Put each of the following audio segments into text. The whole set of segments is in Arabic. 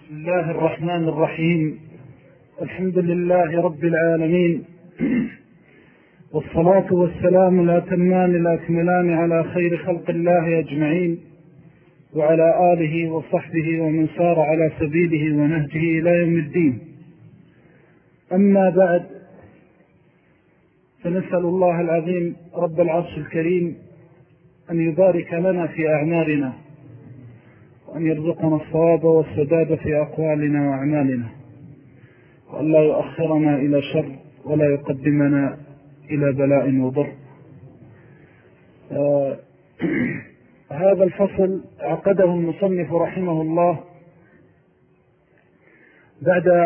بسم الله الرحمن الرحيم. الحمد لله رب العالمين، والصلاة والسلام الأتمان الأكملان على خير خلق الله أجمعين، وعلى آله وصحبه ومن سار على سبيله ونهجه إلى يوم الدين. أما بعد، فنسأل الله العظيم رب العرش الكريم أن يبارك لنا في أعمالنا، وأن يرزقنا الصواب والسداد في أقوالنا وأعمالنا، وأن لا يؤخرنا إلى شر ولا يقدمنا إلى بلاء وضر. هذا الفصل عقده المصنف رحمه الله بعد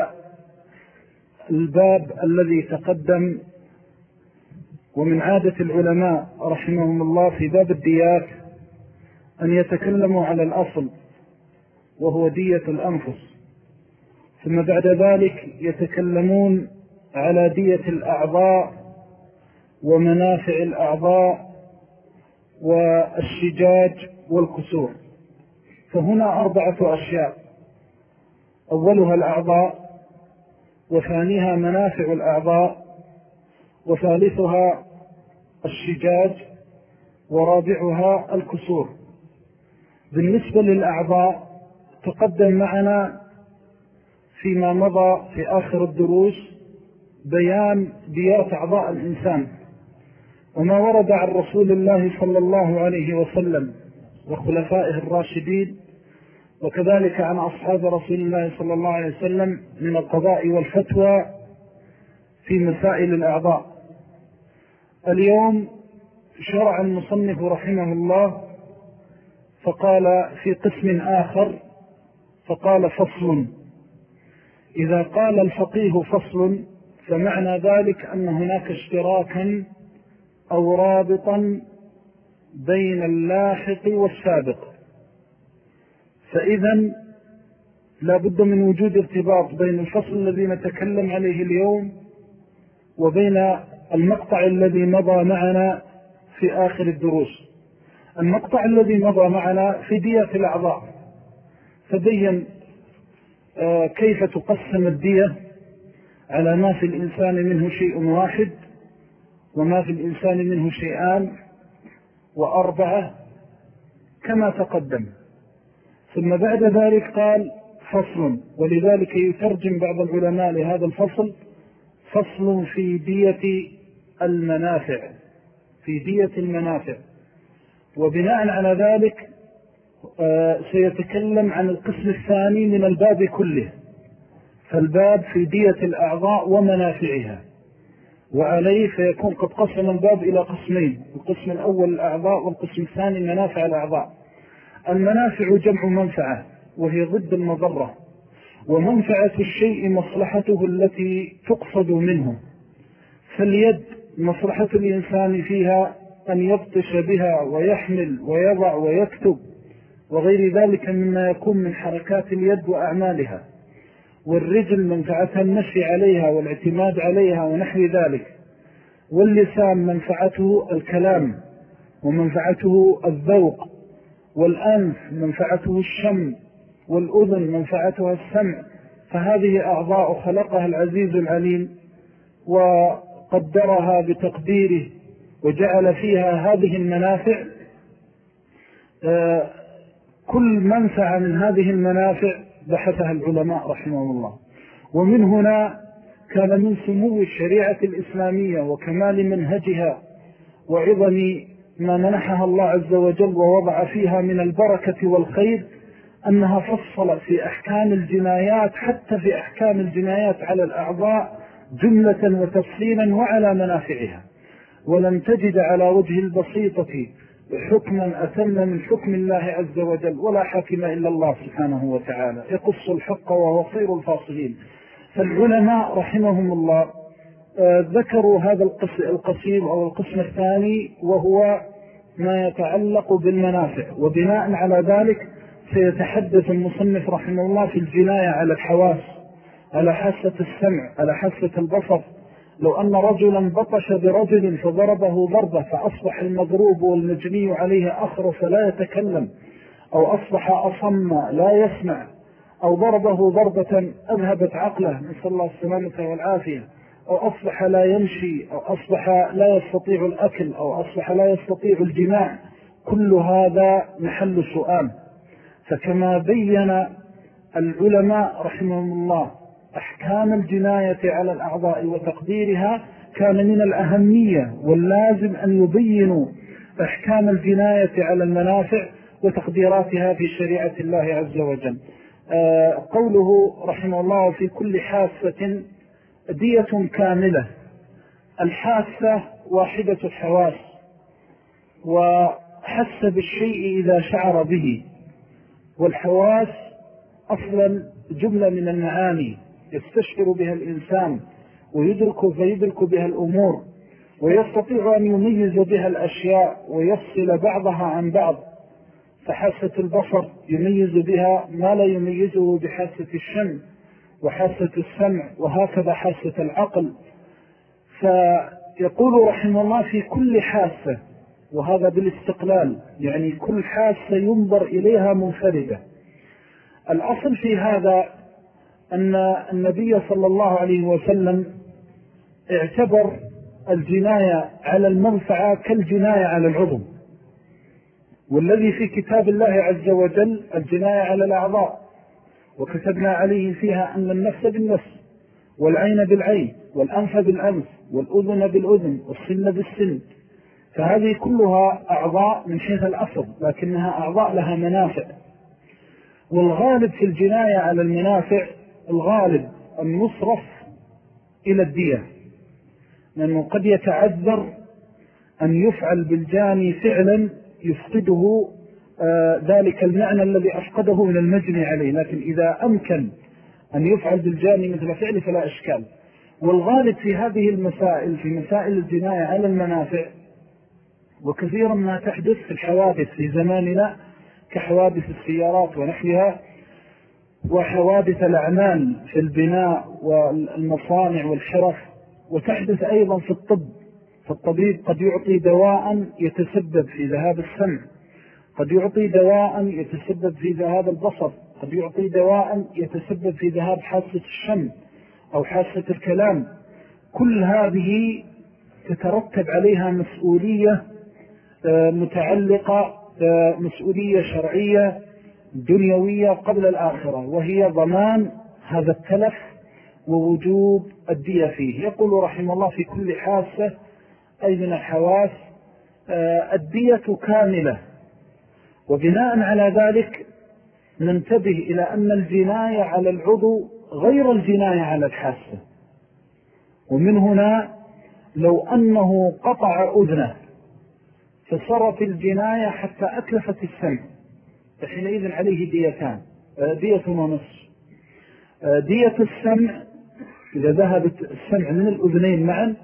الباب الذي تقدم. ومن عادة العلماء رحمهم الله في باب الديات أن يتكلموا على الأصل وهو دية الأنفس، ثم بعد ذلك يتكلمون على دية الأعضاء ومنافع الأعضاء والشجاج والكسور. فهنا 4 أشياء: أولها الأعضاء، وثانيها منافع الأعضاء، وثالثها الشجاج، ورابعها الكسور. بالنسبة للأعضاء تقدم معنا فيما مضى في آخر الدروس بيان ديات أعضاء الإنسان، وما ورد عن رسول الله صلى الله عليه وسلم وخلفائه الراشدين، وكذلك عن أصحاب رسول الله صلى الله عليه وسلم من القضاء والفتوى في مسائل الأعضاء. اليوم شرع المصنف رحمه الله فقال في قسم آخر، فقال فصل. إذا قال الفقيه فصل فمعنى ذلك أن هناك اشتراكا أو رابطا بين اللاحق والسابق، فإذا لا بد من وجود ارتباط بين الفصل الذي نتكلم عليه اليوم وبين المقطع الذي مضى معنا في آخر الدروس. المقطع الذي مضى معنا في دية الأعضاء، فبين كيف تقسم الدية على ما في الإنسان منه شيء واحد، وما في الإنسان منه شيئان و4 كما تقدم. ثم بعد ذلك قال فصل، ولذلك يترجم بعض العلماء لهذا الفصل فصل في دية المنافع، في دية المنافع. وبناء على ذلك سيتكلم عن القسم الثاني من الباب كله، فالباب في دية الأعضاء ومنافعها، وعليه فيكون قد قسم الباب إلى قسمين: القسم الأول الأعضاء، والقسم الثاني منافع الأعضاء. المنافع جمع منفعة، وهي ضد المضرة، ومنفعة الشيء مصلحته التي تقصد منه. فاليد مصلحة الإنسان فيها أن يبطش بها ويحمل ويضع ويكتب وغير ذلك مما يكون من حركات اليد وأعمالها. والرجل منفعتها المشي عليها والاعتماد عليها ونحو ذلك. واللسان منفعته الكلام ومنفعته الذوق. والأنف منفعته الشم، والأذن منفعتها السمع. فهذه أعضاء خلقها العزيز العليم وقدرها بتقديره وجعل فيها هذه المنافع. كل منفعة من هذه المنافع بحثها العلماء رحمه الله. ومن هنا كان من سمو الشريعة الإسلامية وكمال منهجها وعظم ما منحها الله عز وجل ووضع فيها من البركة والخير أنها فصل في أحكام الجنايات، حتى في أحكام الجنايات على الأعضاء جملة وتفصيلا وعلى منافعها. ولم تجد على وجه البسيطة حكما أتم من حكم الله عز وجل، ولا حاكم إلا الله سبحانه وتعالى يقص الحق وهو خير الفاصلين. فالعلماء رحمهم الله ذكروا هذا القسم أو القسم الثاني، وهو ما يتعلق بالمنافع. وبناء على ذلك سيتحدث المصنف رحمه الله في الجناية على الحواس، على حاسة السمع، على حاسة البصر. لو أن رجلا بطش برجل فضربه ضربة فأصبح المضروب والمجني عليه أخرس لا يتكلم، أو أصبح أصم لا يسمع، أو ضربه ضربة أذهبت عقله نسأل الله السلامة والعافية، أو أصبح لا يمشي، أو أصبح لا يستطيع الأكل، أو أصبح لا يستطيع الجماع، كل هذا محل سؤال. فكما بين العلماء رحمهم الله أحكام الجناية على الأعضاء وتقديرها، كان من الأهمية واللازم أن يبينوا أحكام الجناية على المنافع وتقديراتها في شريعة الله عز وجل. قوله رحمه الله في كل حاسة دية كاملة. الحاسة واحدة الحواس، وحس بالشيء إذا شعر به، والحواس أصلا جملة من المعاني يستشعر بها الإنسان فيدرك بها الأمور، ويستطيع أن يميز بها الأشياء ويفصل بعضها عن بعض. فحاسة البصر يميز بها ما لا يميزه بحاسة الشم وحاسة السمع، وهكذا حاسة العقل. فيقول رحمه الله في كل حاسة، وهذا بالاستقلال، يعني كل حاسة ينظر إليها منفردة. الأصل في هذا أن النبي صلى الله عليه وسلم اعتبر الجناية على المنفعة كالجناية على العضو، والذي في كتاب الله عز وجل الجناية على الأعضاء، وكتبنا عليه فيها أن النفس بالنفس، والعين بالعين، والأنف بالأنف، والأذن بالأذن، والسن بالسن. فهذه كلها أعضاء من حيث الأصل، لكنها أعضاء لها منافع. والغالب في الجناية على المنافع الغالب المصرف إلى الدية، لأنه قد يتعذر أن يفعل بالجاني فعلا يفقده ذلك المعنى الذي أفقده من المجني عليه، لكن إذا أمكن أن يفعل بالجاني مثل فعل فلا إشكال. والغالب في هذه المسائل، في مسائل الجناية على المنافع، وكثيرا ما تحدث في الحوادث في زماننا كحوادث السيارات ونحوها، وحوادث الأعمال في البناء والمصانع والحرف، وتحدث أيضا في الطب. فالطبيب قد يعطي دواء يتسبب في ذهاب السمع، قد يعطي دواء يتسبب في ذهاب البصر، قد يعطي دواء يتسبب في ذهاب حاسة الشم أو حاسة الكلام. كل هذه تترتب عليها مسؤولية متعلقة مسؤولية شرعية دنيوية قبل الآخرة، وهي ضمان هذا التلف ووجوب الدية فيه. يقول رحمه الله في كل حاسة أي من الحواس الدية كاملة. وبناء على ذلك ننتبه إلى أن الجناية على العضو غير الجناية على الحاسة. ومن هنا لو أنه قطع أذنه فصرت الجناية حتى أتلفت السمع، فحينئذ عليه ديتان، دية ونصف. دية السمع إذا ذهبت السمع من الأذنين معا،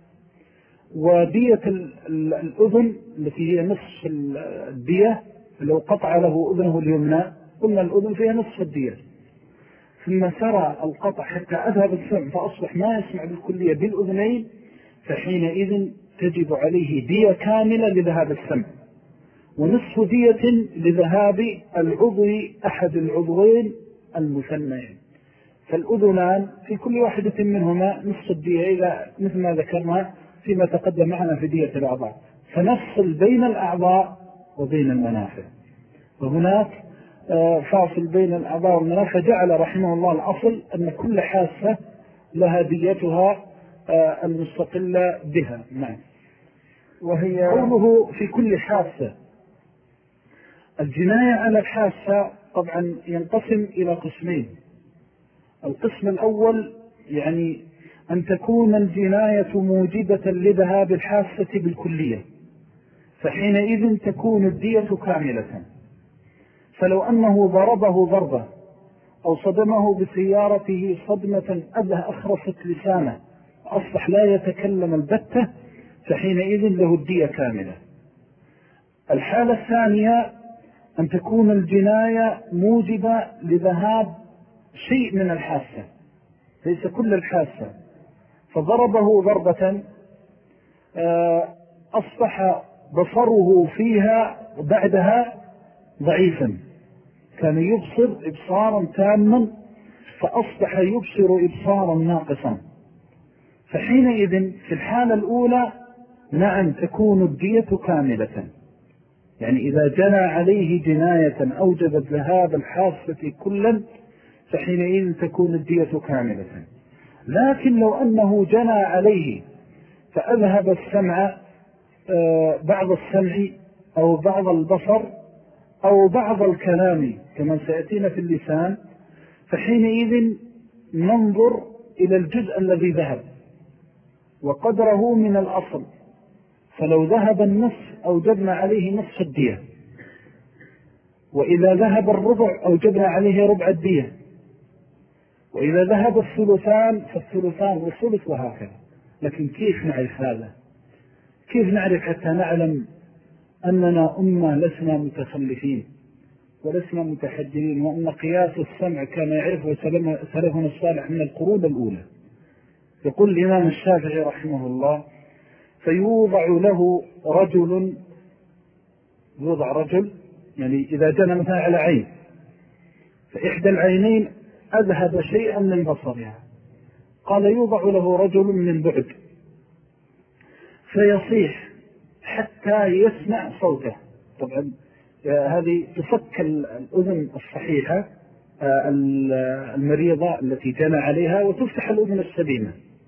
ودية الأذن التي هي نصف الدية لو قطع له أذنه اليمنى، قلنا الأذن فيها نصف الدية، ثم سرى القطع حتى أذهب السمع فأصبح ما يسمع بالكلية بالأذنين، فحينئذ تجب عليه دية كاملة لذهاب السمع، ونصف دية لذهاب العضو أحد العضوين المثنين. فالأذنان في كل واحدة منهما نصف الدية، إذا مثل ما ذكرنا فيما تقدم معنا في دية الأعضاء. فنفصل بين الأعضاء وبين المنافع، وهناك فاصل بين الأعضاء والمنافع. جعل رحمه الله الأصل أن كل حاسة لها ديتها المستقلة بها. نعم. وهي قوله في كل حاسة، الجناية على الحاسة طبعا ينقسم إلى قسمين. القسم الأول يعني أن تكون الجناية موجبة لذهاب الحاسة بالكلية، فحينئذ تكون الدية كاملة. فلو أنه ضربه ضربة أو صدمه بسيارته صدمة أخرست لسانه أصبح لا يتكلم البتة، فحينئذ له الدية كاملة. الحالة الثانية أن تكون الجناية موجبة لذهاب شيء من الحاسة، ليس كل الحاسة، فضربه ضربة أصبح بصره فيها بعدها ضعيفا، كان يبصر إبصارا تاما فأصبح يبصر إبصارا ناقصا. فحينئذ في الحالة الأولى نعم تكون الدية كاملة، يعني إذا جنى عليه جناية أوجبت ذهاب الحاسة كلا فحينئذ تكون الدية كاملة. لكن لو أنه جنى عليه فأذهب السمع، بعض السمع أو بعض البصر أو بعض الكلام كما سيأتينا في اللسان، فحينئذ ننظر إلى الجزء الذي ذهب وقدره من الأصل، فلو ذهب النصف أوجبنا عليه نصف الدية، وإذا ذهب الربع أوجبنا عليه ربع الدية، وإذا ذهب الثلثان فالثلثان والثلث وهكذا. لكن كيف نعرف هذا؟ كيف نعرف حتى نعلم أننا أمة لسنا متخلفين ولسنا متحجرين، وأن قياس السمع كان يعرفه سلفنا الصالح من القرون الأولى؟ يقول الإمام الشافعي رحمه الله: فيوضع له رجل، يوضع رجل يعني إذا جنى مثلا على عين، فإحدى العينين أذهب شيئا من بصرها، قال يوضع له رجل من بعد فيصيح حتى يسمع صوته. طبعا هذه تفك الأذن الصحيحة المريضة التي جنى عليها وتفتح الأذن السليمة،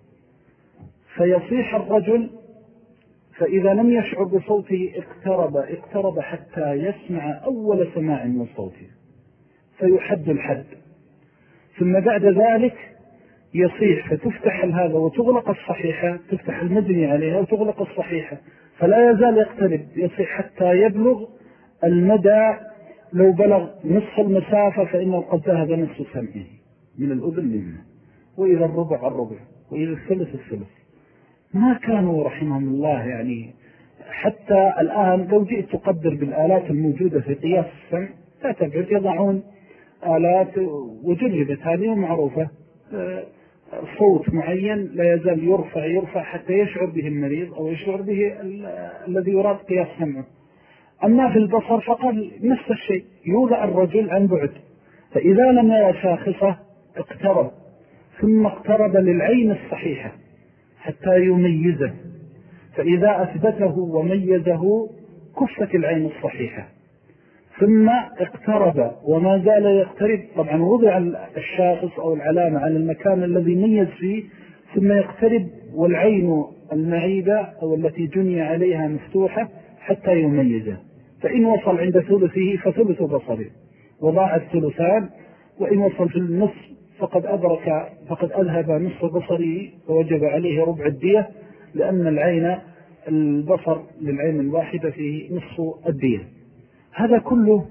فيصيح الرجل، فإذا لم يشعر بصوته اقترب حتى يسمع أول سماع من صوته فيحد الحد، ثم بعد ذلك يصيح فتفتح هذا وتغلق الصحيحة، تفتح المدني عليها وتغلق الصحيحة، فلا يزال يقترب يصيح حتى يبلغ المدى. لو بلغ نصف المسافة فإنه قد ذهب نصف سمعه من الأذن منه، وإذا الربع الربع، وإذا الثلث الثلث. ما كانوا رحمهم الله يعني حتى الآن لو جئت تقدر بالآلات الموجودة في قياس السمع لا تبعد، يضعون آلات وجربت هذه معروفة، صوت معين لا يزال يرفع حتى يشعر به المريض أو يشعر به الذي يراد قياس سمعه. أما في البصر فقال نفس الشيء، يوضع الرجل عن بعد، فإذا لم يرى شاخصة اقترب، ثم اقترب للعين الصحيحة حتى يميزه، فإذا أثبته وميزه كفت العين الصحيحة، ثم اقترب وما زال يقترب. طبعا وضع الشاخص أو العلامة على المكان الذي ميز فيه، ثم يقترب والعين المعيبة أو التي جني عليها مفتوحة حتى يميزه، فإن وصل عند ثلثه فثلث بصره وضاع الثلثان، وإن وصل في النصف فقد أذهب نصف بصره ووجب عليه ربع الدية، لأن العين البصر للعين الواحدة فيه نصف الدية. هذا كله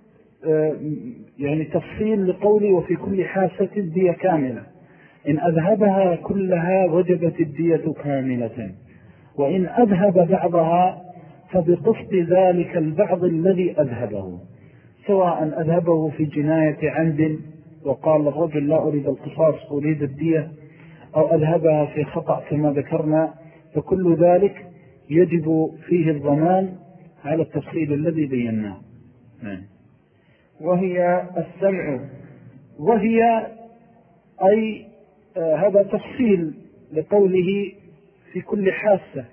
يعني تفصيل لقولي وفي كل حاسة الدية كاملة، إن أذهبها كلها وجبت الدية كاملة، وإن أذهب بعضها فبقسط ذلك البعض الذي أذهبه، سواء أذهبه في جناية عمد وقال الرجل لا أريد القصاص أريد الدية، أو أذهبها في خطأ كما ذكرنا، فكل ذلك يجب فيه الضمان على التفصيل الذي بيناه. وهي السمع، وهي أي هذا تفصيل لقوله في كل حاسة.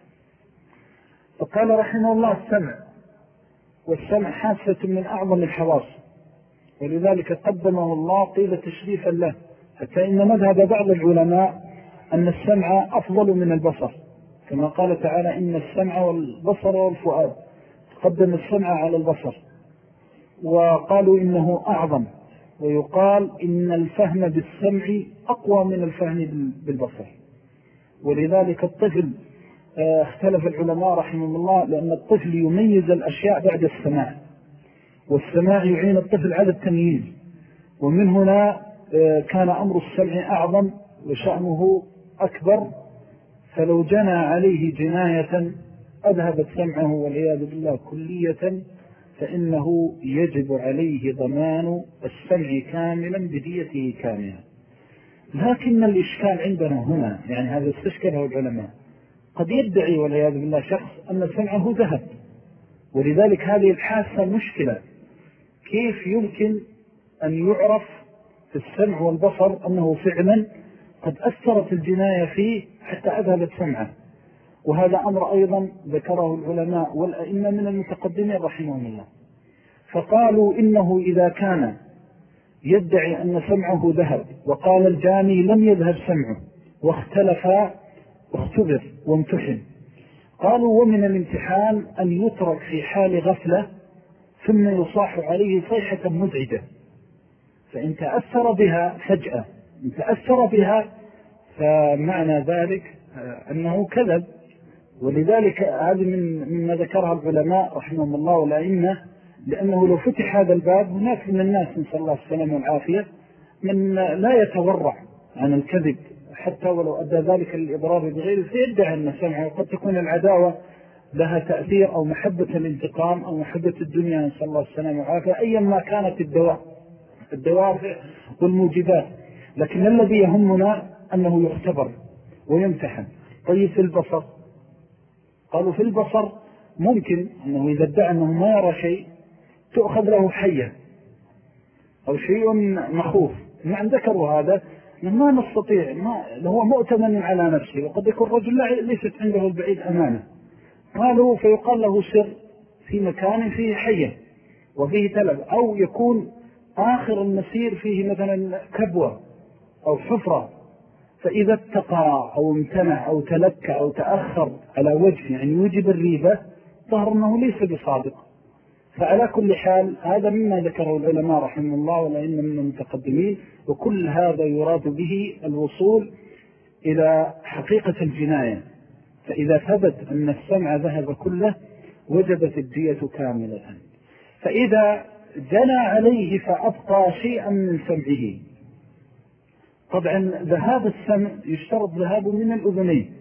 فقال رحمه الله السمع، والسمع حاسة من أعظم الحواس، ولذلك قدمه الله قيل تشريفا له، حتى إن مذهب بعض العلماء أن السمع أفضل من البصر، كما قال تعالى إن السمع والبصر والفؤاد، قدم السمع على البصر، وقالوا إنه أعظم، ويقال إن الفهم بالسمع أقوى من الفهم بالبصر. ولذلك الطفل اختلف العلماء رحمهم الله، لأن الطفل يميز الأشياء بعد السماع، والسماع يعين الطفل على التمييز، ومن هنا كان أمر السمع أعظم وشأنه أكبر، فلو جنى عليه جناية أذهبت سمعه والعياذ بالله كلية، فإنه يجب عليه ضمان السمع كاملا بديته كاملة. لكن الإشكال عندنا هنا، يعني هذا استشكله العلماء، قد يدعي والعياذ بالله شخص أن سمعه ذهب، ولذلك هذه الحاسة مشكلة، كيف يمكن أن يعرف في السمع والبصر أنه فعلا قد أثرت الجناية فيه حتى أذهبت سمعه؟ وهذا أمر أيضا ذكره العلماء والأئمة من المتقدمين رحمهم الله، فقالوا إنه إذا كان يدعي أن سمعه ذهب وقال الجاني لم يذهب سمعه واختبر وامتحن، قالوا ومن الامتحان أن يترك في حال غفلة ثم يصاح عليه صيحة مزعجة، فإن تأثر بها فجأة، إن تأثر بها فمعنى ذلك أنه كذب. ولذلك هذه مما ذكرها العلماء رحمهم الله والأئمة، لأنه لو فتح هذا الباب هناك من الناس نسأل الله السلامة والعافية من لا يتورع عن الكذب حتى ولو أدى ذلك للإضرار بغيره، فيدعي أن سمعه، وقد تكون العداوة لها تأثير أو محبة الانتقام أو محبة الدنيا نسأل الله السلامة والعافية، أيا ما كانت الدوافع والموجبات. لكن الذي يهمنا أنه يختبر ويمتحن. طيب في البصر، قالوا في البصر ممكن أنه إذا ادعى أنه ما يرى شيء تأخذ له حية أو شيء مخوف. نعم ذكروا هذا، ما نستطيع، هو مؤتمن على نفسه، وقد يكون رجل ليست عنده البعيد أمانة، قالوا فيقال له سر في مكان فيه حية وفيه تلب، أو يكون آخر المسير فيه مثلا كبوة أو حفرة، فإذا اتقى أو امتنع أو تلكى أو تأخر على وجه يعني يوجب الريبة، ظهر أنه ليس بصادق. فعلى كل حال هذا مما ذكره العلماء رحمه الله والأئمة من المتقدمين، وكل هذا يراد به الوصول إلى حقيقة الجناية. فإذا ثبت أن السمع ذهب كله وجبت الدية كاملة. فإذا جنى عليه فأبقى شيئا من سمعه، طبعا ذهاب السمع يشترط ذهابه من الأذنين،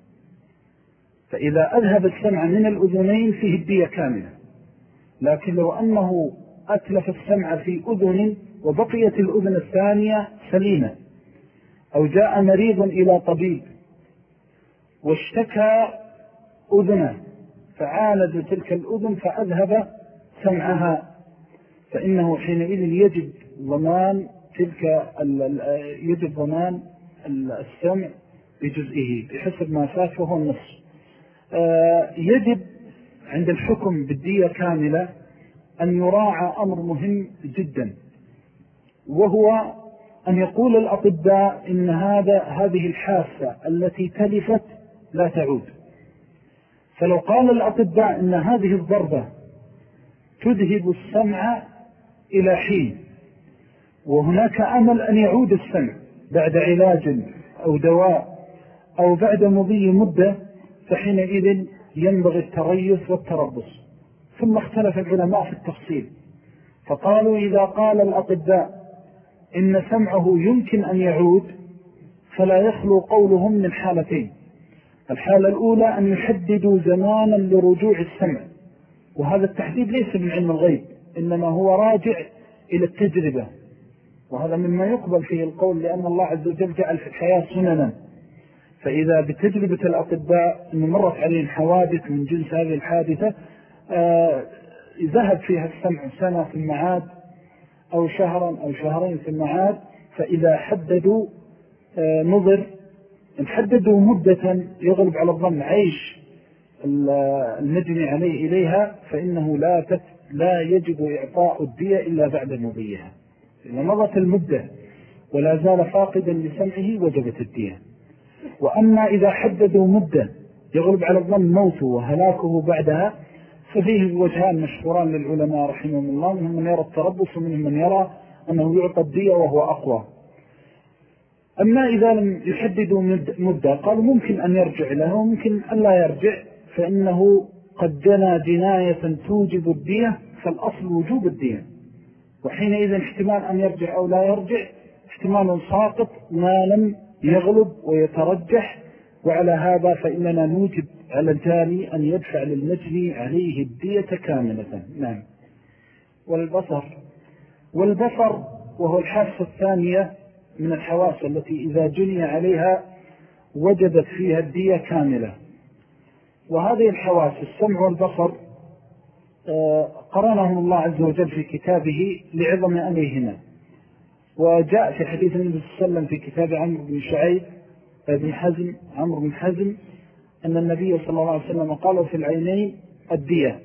فإذا أذهب السمع من الأذنين فيه الدية كاملة. لكن لو أنه أتلف السمع في أذن وبقيت الأذن الثانية سليمة، أو جاء مريض إلى طبيب واشتكى أذنه فعالج تلك الأذن فأذهب سمعها، فإنه حينئذ يجب ضمان السمع بجزئه بحسب ما فات وهو النص. يجب عند الحكم بالدية كاملة أن يراعى أمر مهم جدا، وهو أن يقول الأطباء إن هذه الحاسة التي تلفت لا تعود. فلو قال الأطباء إن هذه الضربة تذهب السمع إلى حين، وهناك أمل أن يعود السمع بعد علاج أو دواء أو بعد مضي مدة، فحينئذ ينبغي التريث والتربص. ثم اختلف العلماء في التفصيل، فقالوا إذا قال الأطباء إن سمعه يمكن أن يعود فلا يخلو قولهم من حالتين. الحالة الأولى أن يحددوا زمانا لرجوع السمع، وهذا التحديد ليس من علم الغيب، إنما هو راجع إلى التجربة، وهذا مما يقبل فيه القول، لأن الله عز وجل جعل في الحياة سننا. فإذا بتجربة الأطباء أن مرت عليهم حوادث من جنس هذه الحادثة ذهب فيها السمع سنة في المعاد أو شهرا أو شهرين في المعاد، فإذا حددوا نظر إن حددوا مدة يغلب على الظن عيش المجني عليه إليها، فإنه لا يجب إعطاء الدية إلا بعد مضيها. إذا مضت المدة ولا زال فاقدا لسمعه وجبت الدية. وأما إذا حددوا مدة يغلب على الظن موته وهلاكه بعدها، ففيه وجهان مشهوران للعلماء رحمهم الله، منهم من يرى التربص ومنهم من يرى أنه يعطى الدية وهو أقوى. أما إذا لم يحددوا مدة قالوا ممكن أن يرجع له وممكن أن لا يرجع، فإنه قد جنى جناية توجب الدية، فالأصل وجوب الدية، وحينئذ احتمال أن يرجع أو لا يرجع احتمال ساقط ما لم يغلب ويترجح. وعلى هذا فإننا نوجب على الجاني أن يدفع للمجني عليه الدية كاملة. نعم. والبصر وهو الحاسة الثانية من الحواس التي إذا جني عليها وجدت فيها الدية كاملة. وهذه الحواس السمع والبصر قرنهم الله عز وجل في كتابه لعظم أمرهما. وجاء في حديث النبي صلى الله عليه وسلم في كتاب عمرو بن شعيب بن حزم عمرو بن حزم أن النبي صلى الله عليه وسلم قال في العينين الدية.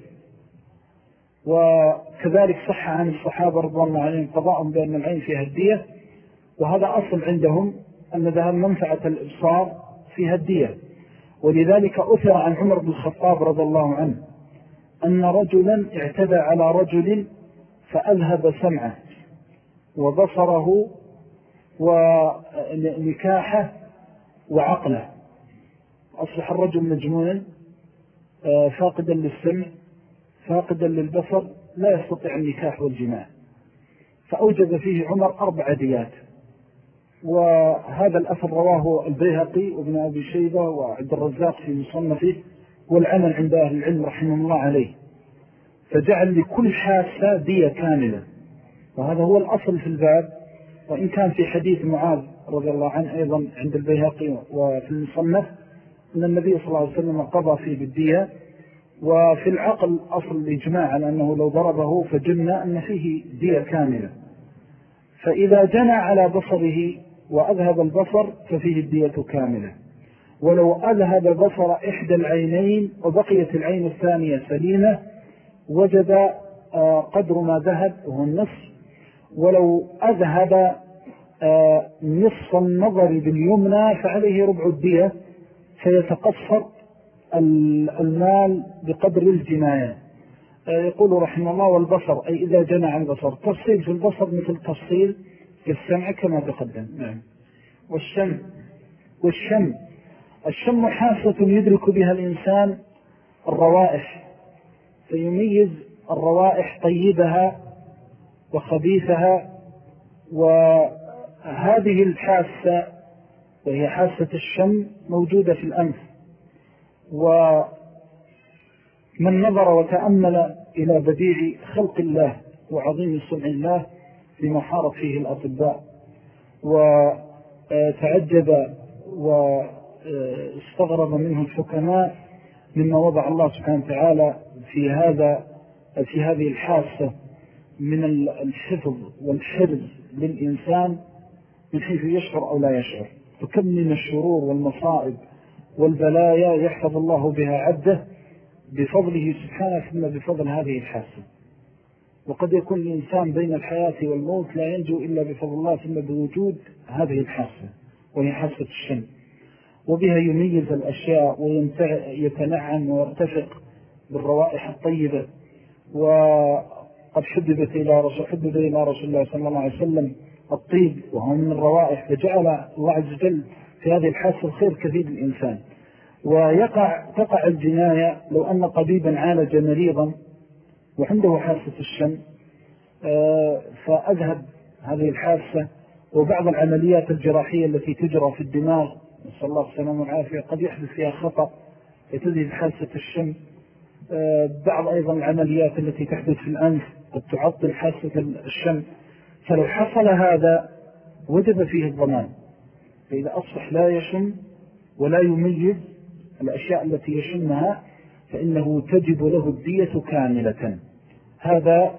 وكذلك صح عن الصحابة رضوان الله عليهم قضاء بأن العين فيها الدية، وهذا أصل عندهم أن ذا منفعة الإبصار فيها الدية. ولذلك أثر عن عمر بن الخطاب رضي الله عنه أن رجلا اعتدى على رجل فأذهب سمعه وبصره ونكاحه وعقله، أصبح الرجل مجنونا فاقدا للسمع فاقدا للبصر لا يستطيع النكاح والجماع، فأوجب فيه عمر 4 ديات. وهذا الأثر رواه البيهقي وابن أبي شيبة وعبد الرزاق في مصنفه والعمل عند أهل العلم رحمه الله عليه، فجعل لكل حاسة دية كاملة، وهذا هو الأصل في الباب. وإن كان في حديث معاذ رضي الله عنه أيضا عند البيهقي وفي المصنف أن النبي صلى الله عليه وسلم قضى فيه بالدية. وفي العقل أصل الإجماع على أنه لو ضربه فجنة أن فيه دية كاملة، فإذا جنى على بصره وأذهب البصر ففيه الدية كاملة. ولو أذهب بصر إحدى العينين وبقيت العين الثانية سليمة وجد قدر ما ذهب وهو النصف. ولو أذهب نصف النظر باليمنى فعليه ربع الدية، فيتقصر المال بقدر الجناية. يقول رحمه الله والبصر أي إذا جنى عن البصر، تفصيل في البصر مثل تفصيل في السمع كما تقدم. والشم حاسة يدرك بها الإنسان الروائح، فيميز الروائح طيبها وخبيثها. وهذه الحاسة وهي حاسة الشم موجودة في الأنف، ومن نظر وتأمل إلى بديع خلق الله وعظيم صنع الله لما حارب فيه الأطباء وتعجب واستغرب منه الحكماء مما وضع الله سبحانه وتعالى في هذه الحاسة من الحفظ والحرز للإنسان من حيث يشعر أو لا يشعر. فكم من الشرور والمصائب والبلايا يحفظ الله بها عبده بفضله سبحانه ثم بفضل هذه الحاسة. وقد يكون الإنسان بين الحياة والموت لا ينجو إلا بفضل الله ثم بوجود هذه الحاسة وهي حاسة الشم، وبها يميز الأشياء ويتنعم ويرتفق بالروائح الطيبة. وقد حبب إلى رسول الله صلى الله عليه وسلم الطيب وهو من الروائح، فجعل الله عز وجل في هذه الحاسة الخير كثير الإنسان. تقع الجناية لو أن طبيبا عالج مريضا وعنده حاسة الشم فأذهب هذه الحاسة. وبعض العمليات الجراحية التي تجرى في الدماغ نسأل الله السلامة والعافية قد يحدث فيها خطأ يتذهب حاسة الشم. بعض أيضا العمليات التي تحدث في الأنف قد تعطل حاسة الشم. فلو حصل هذا وجب فيه الضمان، فإذا أصبح لا يشم ولا يميز الأشياء التي يشمها فإنه تجب له الدية كاملة. هذا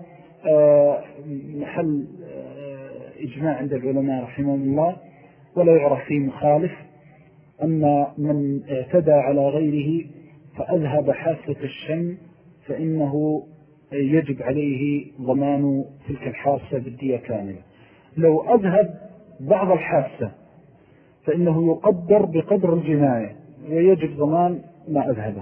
محل إجماع عند العلماء رحمهم الله، ولا يعرف فيه مخالف أن من اعتدى على غيره فأذهب حاسة الشم فإنه يجب عليه ضمان تلك الحاسة بالدية كاملة. لو أذهب بعض الحاسة فإنه يقدر بقدر الجناية ويجب ضمان ما أذهبه.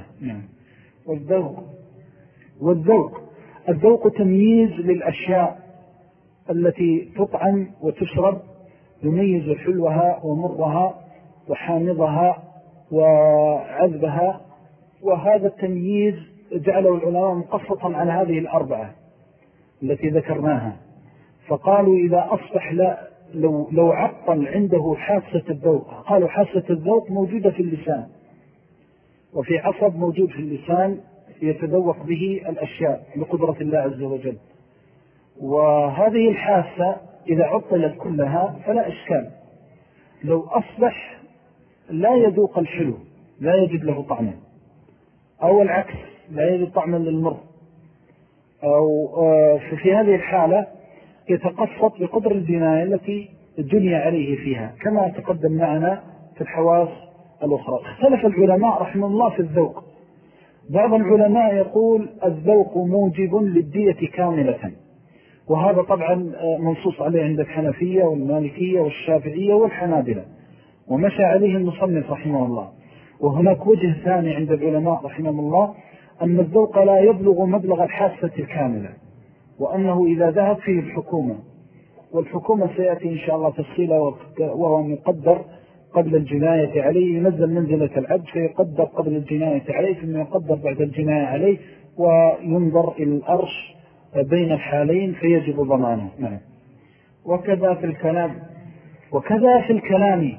والذوق تمييز للأشياء التي تطعم وتشرب، يميز حلوها ومرها وحامضها وعذبها. وهذا التمييز جعله العلماء مقصطا على هذه الأربعة التي ذكرناها. فقالوا إذا أصبح لو عطل عنده حاسة الذوق، قالوا حاسة الذوق موجودة في اللسان، وفي عصب موجود في اللسان يتذوق به الأشياء بقدرة الله عز وجل. وهذه الحاسة إذا عطلت كلها فلا إشكال. لو أصبح لا يذوق الحلو لا يجد له طعما، أو العكس لا يجد طعما للمر، أو في هذه الحالة يتقسط بقدر الجناية التي جني عليه فيها كما تقدم معنا في الحواس الأخرى. اختلف العلماء رحمه الله في الذوق. بعض العلماء يقول الذوق موجب للدية كاملة، وهذا طبعا منصوص عليه عند الحنفية والمالكية والشافعية والحنابلة، ومشى عليه المصنف رحمه الله. وهناك وجه ثاني عند العلماء رحمه الله أن الذوق لا يبلغ مبلغ الحاسة الكاملة، وأنه إذا ذهب فيه الحكومة، والحكومة سيأتي إن شاء الله تفصيله، وهو مقدر قبل الجناية عليه، ينزل منزلة العبد فيقدر قبل الجناية عليه ثم يقدر بعد الجناية عليه، وينظر إلى الأرش بين الحالين فيجب ضمانه. نعم. وكذا في الكلام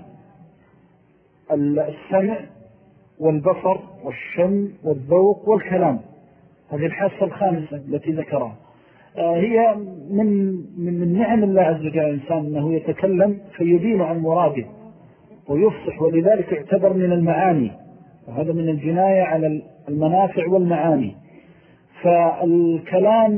السمع والبصر والشم والذوق والكلام، هذه الحاسة الخامسة التي ذكرها. هي من نعم الله عز وجل الإنسان أنه يتكلم فيبين عن مراده ويفصح، ولذلك يعتبر من المعاني، وهذا من الجناية على المنافع والمعاني. فالكلام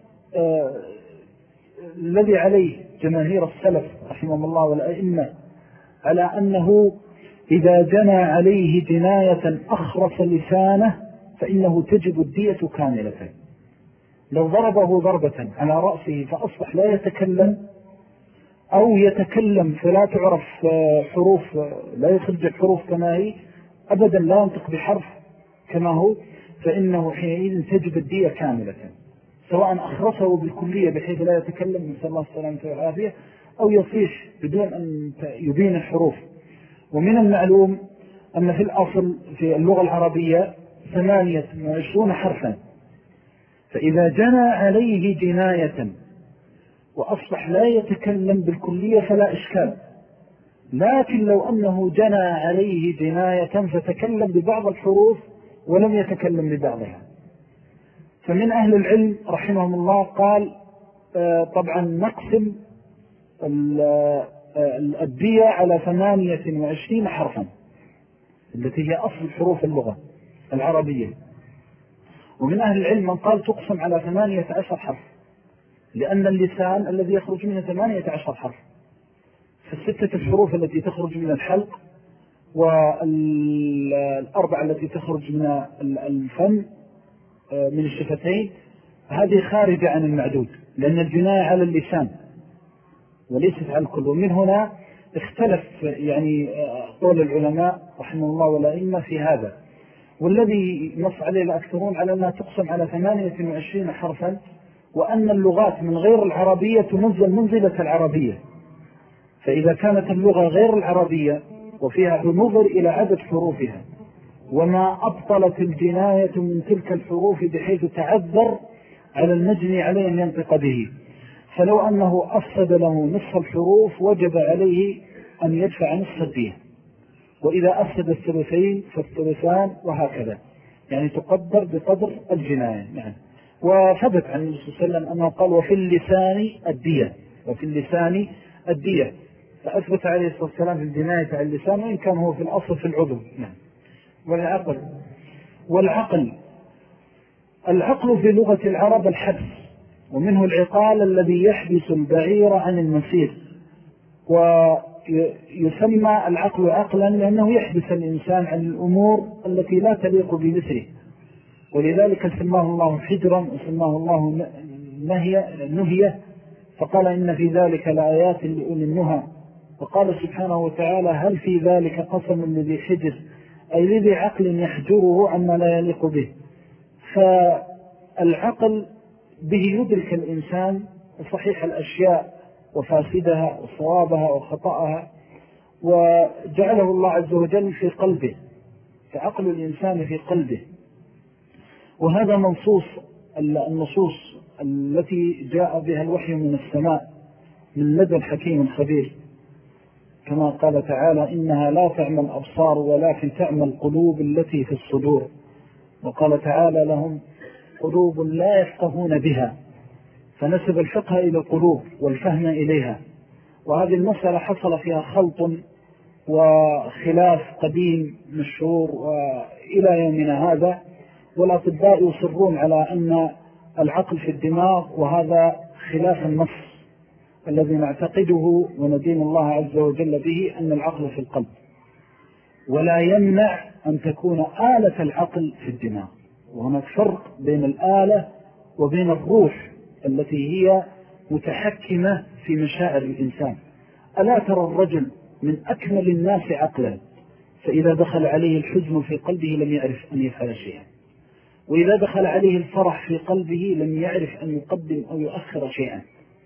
الذي عليه جماهير السلف رحمهم الله والأئمة على أنه إذا جنى عليه جناية أخرس لسانه فإنه تجب الدية كاملة. لو ضربه ضربة على رأسه فأصبح لا يتكلم، أو يتكلم فلا تعرف حروف، لا يخرج الحروف كما هي أبدا، لا ينطق بحرف كما هو، فإنه حينئذ تجب الدية كاملة، سواء أخرسه بالكلية بحيث لا يتكلم نسأل الله السلامة والعافية، أو يصيح بدون أن يبين الحروف. ومن المعلوم أن في الأصل في اللغة العربية 28 حرفا، فإذا جنى عليه جناية وأصبح لا يتكلم بالكلية فلا إشكال، لكن لو أنه جنى عليه جناية فتكلم ببعض الحروف ولم يتكلم ببعضها، فمن أهل العلم رحمهم الله قال طبعا نقسم الدية على 28 حرفا التي هي أصل حروف اللغة العربية. ومن أهل العلم من قال تقسم على 18 حرف، لأن اللسان الذي يخرج منه 18 حرف، فالستة الحروف التي تخرج من الحلق والأربعة التي تخرج من الفم من الشفتين هذه خارجة عن المعدود، لأن الجناية على اللسان وليست على الكل. ومن هنا اختلف يعني قول العلماء رحمه الله والأئمة في هذا، والذي نص عليه الأكثرون على أنها تقسم على 28 حرفا، وأن اللغات من غير العربية تنزل منزلة العربية. فإذا كانت اللغة غير العربية وفيها بنظر إلى عدد حروفها وما أبطلت الجناية من تلك الحروف بحيث تعذر على المجني عليه أن ينطق به، فلو أنه أفسد له نصف الحروف وجب عليه أن يدفع نصف الدية، وإذا أفسد الثلثين فالثلثان، وهكذا، يعني تقدر بقدر الجناية. يعني وثبت عن النبي صلى الله عليه وسلم أنه قال وفي اللسان الدية، وفي اللسان الدية، فأثبت عليه الصلاة والسلام في الجناية على اللسان، وإن كان هو في الأصل في العضو. والعقل في لغة العرب الحبس، ومنه العقال الذي يحبس البعير عن المسير، ويسمى العقل عقلا لأنه يحبس الإنسان عن الأمور التي لا تليق بمثله، ولذلك سماه الله حجرا وسماه الله نهية، فقال إن في ذلك لآيات لأولي النهى. وقال سبحانه وتعالى هل في ذلك قسم لذي حجر، أي لذي عقل يحجره عما لا يليق به. فالعقل به يدرك الإنسان صحيح الأشياء وفاسدها وصوابها وخطأها، وجعله الله عز وجل في قلبه، فعقل الإنسان في قلبه. وهذا النصوص التي جاء بها الوحي من السماء من لدن حكيم خبير، كما قال تعالى إنها لا تعمى الأبصار ولكن تعمى القلوب التي في الصدور. وقال تعالى لهم قلوب لا يفقهون بها، فنسب الفقه إلى القلوب والفهم إليها. وهذه المسألة حصل فيها خلط وخلاف قديم مشهور وإلى يومنا هذا، والأطباء يصرون على أن العقل في الدماغ، وهذا خلاف النص الذي نعتقده وندين الله عز وجل به أن العقل في القلب، ولا يمنع أن تكون آلة العقل في الدماغ. وهناك فرق بين الآلة وبين الروح التي هي متحكمة في مشاعر الإنسان. ألا ترى الرجل من أكمل الناس عقلا، فإذا دخل عليه الحزن في قلبه لم يعرف أن يفعل شيئا، وإذا دخل عليه الفرح في قلبه لم يعرف أن يقدم أو يؤخر شيئا.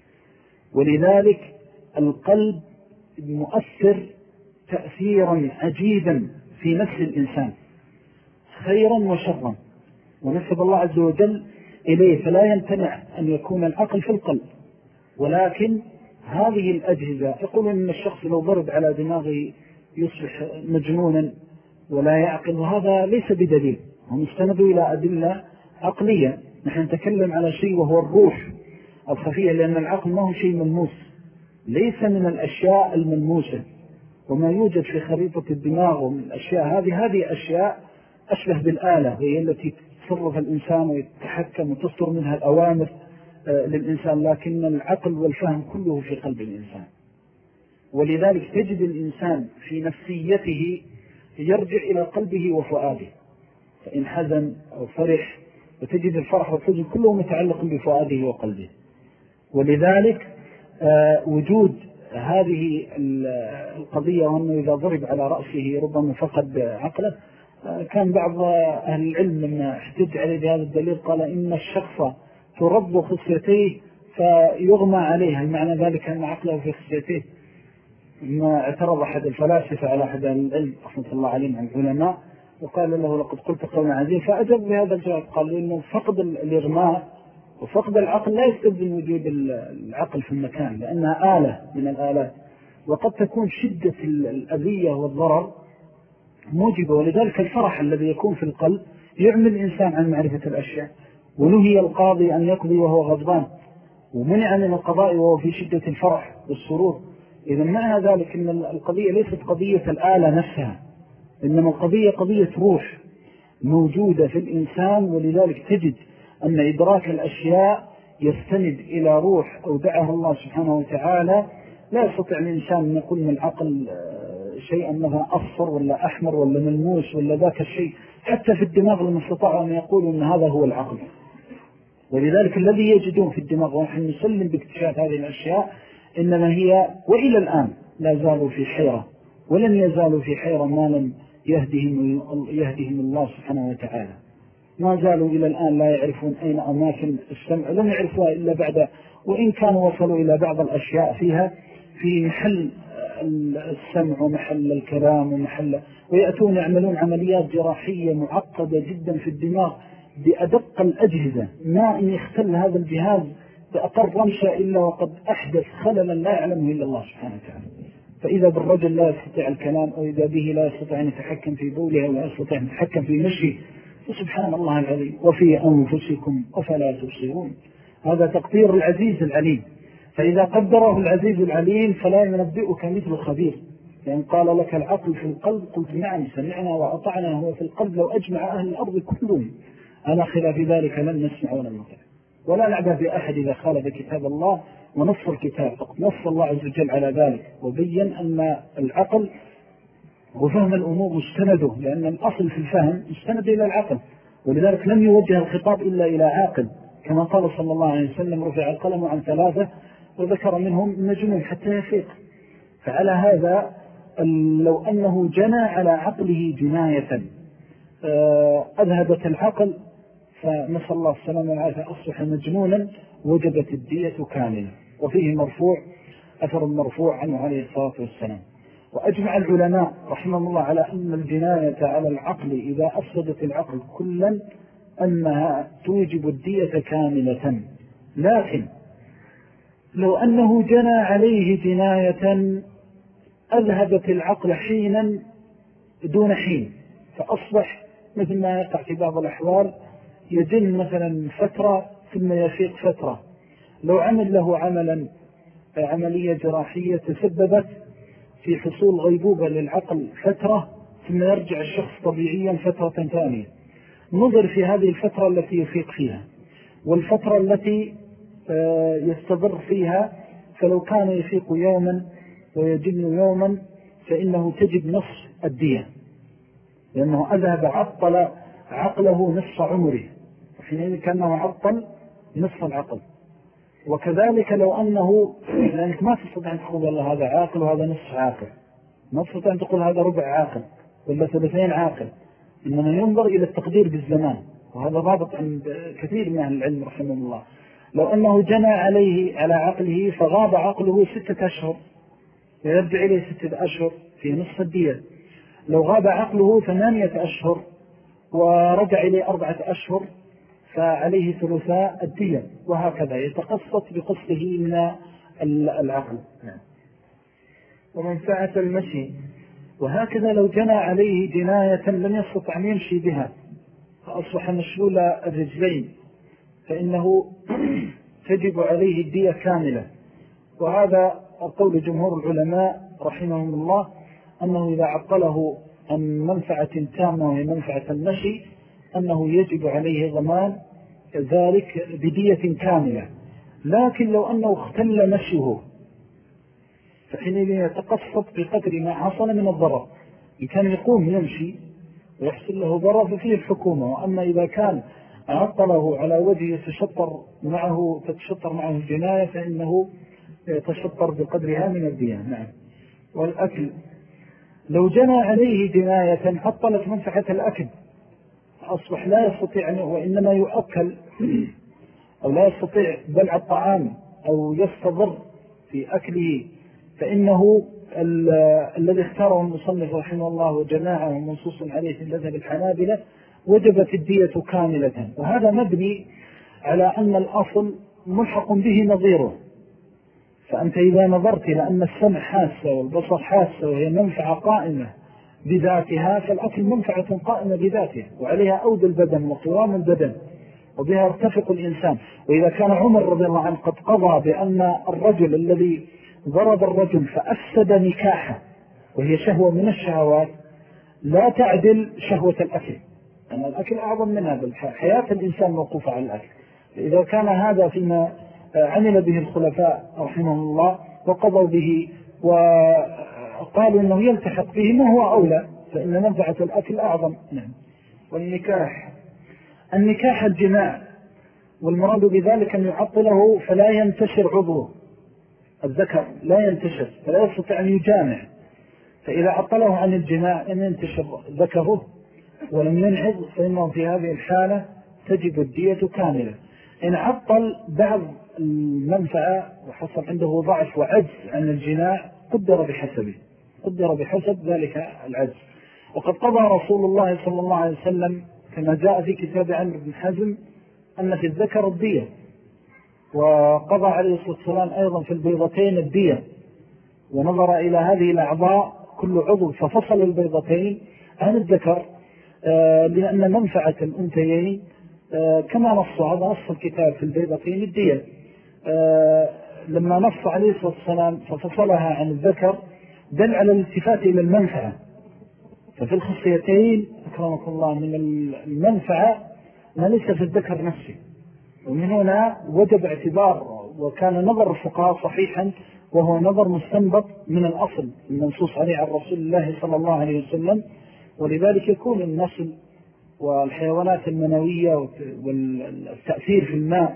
ولذلك القلب مؤثر تأثيرا عجيبا في نفس الإنسان خيرا وشرا، ونسب الله عز وجل إليه، فلا يمتنع أن يكون العقل في القلب. ولكن هذه الأجهزة يقولون أن الشخص لو ضرب على دماغه يصبح مجنونا ولا يعقل، وهذا ليس بدليل، هم استندوا إلى أدلة عقلية. نحن نتكلم على شيء وهو الروح الخفية، لأن العقل ما هو شيء ملموس، ليس من الأشياء الملموسة. وما يوجد في خريطة الدماغ ومن الأشياء هذه أشياء أشبه بالآلة، هي التي تصرف الإنسان ويتحكم وتصدر منها الأوامر للإنسان، لكن العقل والفهم كله في قلب الإنسان. ولذلك تجد الإنسان في نفسيته يرجع إلى قلبه وفؤاده، فإن حزن أو فرح، وتجد الفرح والحزن كله متعلق بفؤاده وقلبه. ولذلك وجود هذه القضية، وأنه إذا ضرب على رأسه ربما فقد عقله، كان بعض أهل العلم لما احتج عليه بهذا الدليل قال إن الشخص ترض خصيتيه فيغمى عليها، المعنى ذلك أن عقله في خصيتيه. ما اعترض أحد الفلاسفة على أحد العلم رحمة الله عليهم عن العلماء، وقال له لقد قلت قولا عزيزا، فأجب بهذا الجواب، قال إنه فقد الإغماء وفقد العقل لا يستلزم وجود العقل في المكان، لأنها آلة من الآلات، وقد تكون شدة الأذية والضرر موجبة. ولذلك الفرح الذي يكون في القلب يعمل الإنسان عن معرفة الأشياء. ونهي القاضي أن يقضي وهو غضبان، ومنع من القضاء وهو في شدة الفرح والسرور. إذا معنى ذلك أن القضية ليست قضية الآلة نفسها، إنما القضية قضية روح موجودة في الإنسان. ولذلك تجد أن إدراك الأشياء يستند إلى روح أودعها الله سبحانه وتعالى. لا يستطيع الإنسان أن يقول من العقل شيئا مثلا أصفر ولا أحمر ولا ملموس ولا ذاك الشيء، حتى في الدماغ لم يستطيعوا أن يقولوا أن هذا هو العقل. ولذلك الذي يجدون في الدماغ، ونحن نسلم باكتشاف هذه الأشياء، إنما هي وإلى الآن لا زالوا في حيرة، ولن يزالوا في حيرة ما لم يهدهم الله سبحانه وتعالى. ما زالوا إلى الآن لا يعرفون أين أماكن السمع، لم يعرفوها إلا بعد، وإن كانوا وصلوا إلى بعض الأشياء فيها في محل السمع ومحل الكلام ويأتون يعملون عمليات جراحية معقدة جدا في الدماغ بأدق الأجهزة، ما إن يختل هذا الجهاز بأقر رمشة إلا وقد أحدث خللا لا يعلمه إلا الله سبحانه وتعالى. فإذا بالرجل لا يستطيع الكلام، أو إذا به لا يستطيع أن يتحكم في بوله ولا يستطيع أن يتحكم في مشيه، فسبحان الله العظيم. وفي أنفسكم أفلا تبصرون، هذا تقدير العزيز العليم. فإذا قدره العزيز العليم فلا ينبئك مثل خبير. لأن قال لك العقل في القلب، قلت نعم سمعنا وأطعنا، هو في القلب لو أجمع أهل الأرض كلهم على خلاف ذلك لن نسمع ولا نطع، ولا نعبه بأحد إذا خالف كتاب الله ونص الكتاب. نص الله عز وجل على ذلك، وبين أن العقل وفهم الأمور مستنده، لأن الأصل في الفهم مستند إلى العقل. ولذلك لم يوجه الخطاب إلا إلى عاقل، كما قال صلى الله عليه وسلم رفع القلم عن 3 وذكر منهم مجنون حتى يفيق. فعلى هذا لو أنه جنى على عقله جناية أذهبت العقل، فنسأل الله السلام والعافية، أصبح مجنونا وجبت الدية كاملة. وفيه أثر مرفوع عنه عليه الصلاة والسلام. وأجمع العلماء رحمه الله على أن الجناية على العقل إذا أفسدت العقل كلا أنها توجب الدية كاملة. لكن لو أنه جنى عليه جناية أذهبت العقل حينا دون حين، فأصبح مثل ما يقع في بعض الأحوال، يجن مثلا فترة ثم يفيق فترة. لو عمل له عملية جراحية تسببت في حصول غيبوبة للعقل فترة، ثم يرجع الشخص طبيعيا فترة ثانية، نظر في هذه الفترة التي يفيق فيها، والفترة التي يستضر فيها، فلو كان يفيق يوما ويجن يوما فإنه تجب نصف الدية، لأنه أذهب عطل عقله نصف عمره، حينئذ كأنه عطل نصف العقل. وكذلك لو أنه، لأنك ما تستطيع أن تقول والله هذا عاقل وهذا نصف عاقل، ما تستطيع أن تقول هذا ربع عاقل ولا ثلثين عاقل، إنما ينظر إلى التقدير بالزمان، وهذا ضابط عند كثير من أهل العلم رحمه الله. لو أنه جنى عليه على عقله فغاب عقله 6 أشهر ويرجع إليه 6 أشهر في نصف الدية. لو غاب عقله 8 أشهر ورجع إليه 4 أشهر فعليه ثلثاء الدية، وهكذا يتقسط بقسطه من العقل. ومنفعة المشي، وهكذا لو جنى عليه جناية لم يستطع أن يمشي بها فأصبح مشلول الرجلين فإنه تجب عليه الدية كاملة. وهذا قول جمهور العلماء رحمهم الله، أنه إذا عطله عن منفعة تامة وهي منفعة المشي أنه يجب عليه ضمان ذلك بدية كاملة. لكن لو أنه اختل مشيه فحينئذ يتقسط بقدر ما حصل من الضرر. إن كان يقوم يمشي ويحصل له ضرر ففيه الحكومة، وأما إذا كان عطله على وجه تتشطر معه الجناية فإنه يتشطر بقدرها من الدية. نعم. والأكل، لو جنى عليه جناية عطلت منفعة الأكل أصبح لا يستطيع أنه، وإنما يؤكل أو لا يستطيع بلع الطعام أو يستضر في أكله، فإنه الذي اختاره المصنف رحمه الله وجماعة ومنصوص عليه في المذهب الحنابلة وجبت الدية كاملة. وهذا مبني على أن الأصل ملحق به نظيره. فأنت إذا نظرت إلى أن السمع حاسة والبصر حاسة وهي منفعة قائمة بذاتها، فالأكل منفعة قائمة بذاتها وعليها أود البدن وقوام البدن وبها ارتفق الإنسان. وإذا كان عمر رضي الله عنه قد قضى بأن الرجل الذي ضرب الرجل فأفسد نكاحه وهي شهوة من الشهوات لا تعدل شهوة الأكل، أن الأكل أعظم منها، بل حياة الإنسان موقوفة على الأكل. إذا كان هذا فيما عمل به الخلفاء رحمهم الله وقضوا به وقالوا أنه يلتحق به ما هو أولى، فإن منفعة الأكل أعظم. نعم. النكاح الجماع، والمراد بذلك أن يعطله فلا ينتشر عضوه، الذكر لا ينتشر فلا يستطيع أن يجامع، فإذا عطله عن الجماع أن ينتشر ذكره ولم ينعض فإنه في هذه الحالة تجب الدية كاملة. إن عطل بعض المنفعة وحصل عنده ضعف وعجز عن الجماع قدر بحسب ذلك العجز. وقد قضى رسول الله صلى الله عليه وسلم كما جاء في كتاب عمرو بن حزم أن في الذكر الدية، وقضى عليه الصلاة والسلام أيضا في البيضتين الدية، ونظر إلى هذه الأعضاء كل عضو ففصل البيضتين عن الذكر، لأن منفعة الأنثيين كما نص هذا نص الكتاب في البيضتين الدية، لما نص عليه الصلاة والسلام ففصلها عن الذكر دل على الالتفات إلى المنفعة. ففي الخصيتين أكرمكم الله من المنفعة ما ليس في الذكر نفسه، ومن هنا وجب اعتبار، وكان نظر الفقهاء صحيحا وهو نظر مستنبط من الأصل المنصوص عليه عن رسول الله صلى الله عليه وسلم. ولذلك يكون النسل والحيوانات المنوية والتأثير في الماء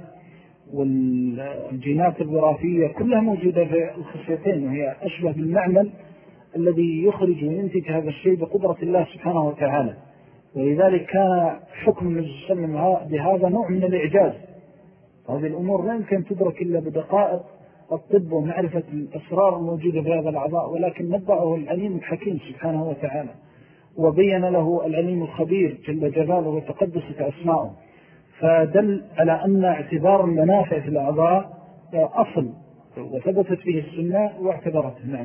والجينات الوراثية كلها موجودة في الخصيتين، وهي أشبه بالمعمل الذي يخرج وينتج هذا الشيء بقدرة الله سبحانه وتعالى. ولذلك كان حكم النبي صلى الله عليه وسلم بهذا نوع من الإعجاز. هذه الأمور لا يمكن تدرك إلا بدقائق الطب ومعرفة الأسرار الموجودة في هذا الأعضاء، ولكن نبأه العليم الحكيم سبحانه وتعالى وبين له العليم الخبير جل جلاله وتقدست أسماؤه، فدل على أن اعتبار المنافع في الأعضاء أصل وثبتت فيه السنة واعتبرته. نعم.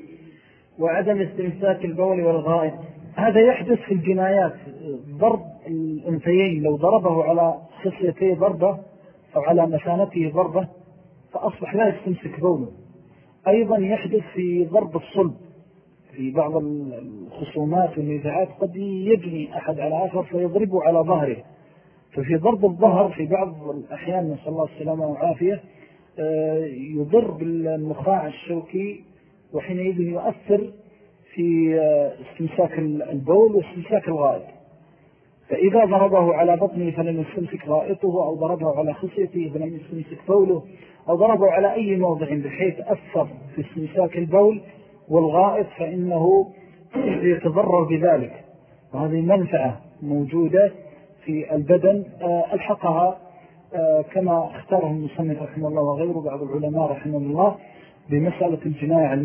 وعدم استمساك البول والغائط، هذا يحدث في الجنايات. ضرب الأنثيين لو ضربه على خصيته ضربة أو على مسانته ضربة فأصبح لا يستمسك بوله. أيضا يحدث في ضرب الصلب، في بعض الخصومات والنزاعات قد يجني أحد على آخر فيضربه على ظهره ففي ضرب الظهر في بعض الأحيان نسأل الله السلامة والعافية يضر بالنخاع الشوكي، وحينئذ يؤثر في استمساك البول واستمساك الغائط. فإذا ضربه على بطنه فلم يستمسك غائطه، أو ضربه على خصيته فلم يستمسك بوله، أو ضربه على أي موضع بحيث أثر في استمساك البول والغائط، فإنه يتضرر بذلك. وهذه منفعة موجودة في البدن ألحقها كما اختاره المصنف رحمه الله وغيره بعض العلماء رحمه الله بمسألة الجناية عن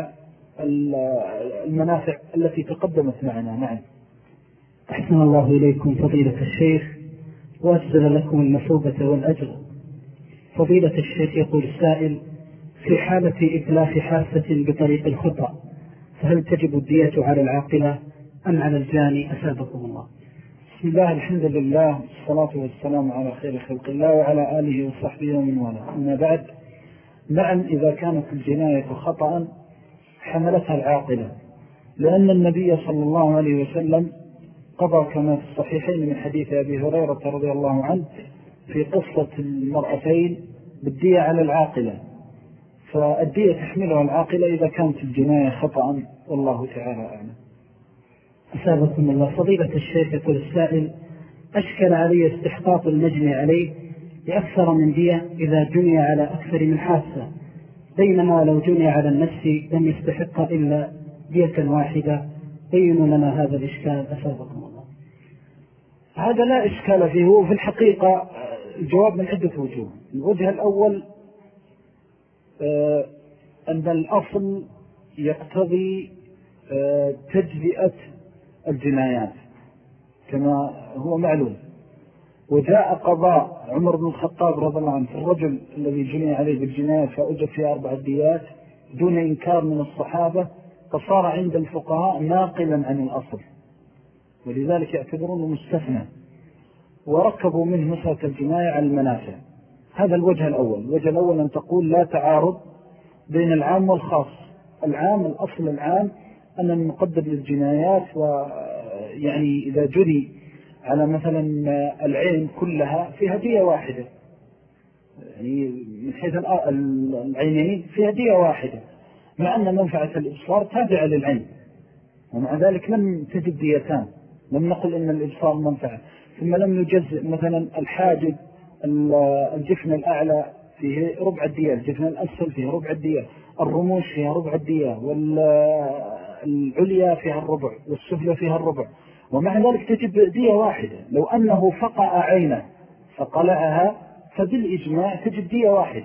المنافع التي تقدمت معنا. نعم. أحسن الله إليكم فضيلة الشيخ وأجزل لكم المثوبة والأجر. فضيلة الشيخ يقول السائل: في حالة إتلاف حاسة بطريق الخطأ فهل تجب الدية على العاقلة أم على الجاني؟ أسابقكم الله. بسم الله، الحمد لله، والصلاة والسلام على خير خلق الله وعلى آله وصحبه ومن والاه. أما بعد، نعم، إذا كانت الجناية خطأ حملتها العاقلة، لأن النبي صلى الله عليه وسلم قضى كما في الصحيحين من حديث أبي هريرة رضي الله عنه في قصة المرأتين بالدية على العاقلة، فالدية تحملها العاقلة إذا كانت الجناية خطأ، والله تعالى أعلم. أسابقكم الله. فضيلة الشيخ يقول السائل: أشكل علي استحقاق المجني عليه لأكثر من دية إذا جني على أكثر من حادثة، بينما لو جني على النفس لم يستحق إلا دية واحدة. بينوا لنا هذا الإشكال أسابقكم الله. هذا لا إشكال فيه، وفي الحقيقة الجواب من عدة وجوه. الوجه الأول أن الأصل يقتضي تجزئة الجنايات كما هو معلوم، وجاء قضاء عمر بن الخطاب رضي الله عنه في الرجل الذي جني عليه بالجناية فأجب في 4 ديات دون إنكار من الصحابة، فصار عند الفقهاء ناقلا عن الأصل، ولذلك يعتبرونه مستثنى، وركبوا منه مسألة الجناية على المنافع. هذا الوجه الأول. الوجه الأول أن تقول لا تعارض بين العام والخاص. العام، الأصل العام أن المقدر للجنايات، ويعني إذا جري على مثلا العين كلها فيها دية واحدة، يعني من حيث العينين فيها دية واحدة، مع أن منفعة الإبصار تابعة للعين، ومع ذلك لم تجد ديتان. لم نقل إن الإبصار منفعة، ثم لم نجزء مثلا الحاجب الجفن الأعلى فيه ربع الدية، الجفن الأسفل فيه ربع الدية، الرموش فيها ربع الدية، والعليا فيها الربع، والسفلى فيها الربع، ومع ذلك تجب دية واحدة. لو أنه فقع عينه فقلعها فبالإجماع تجب دية واحدة،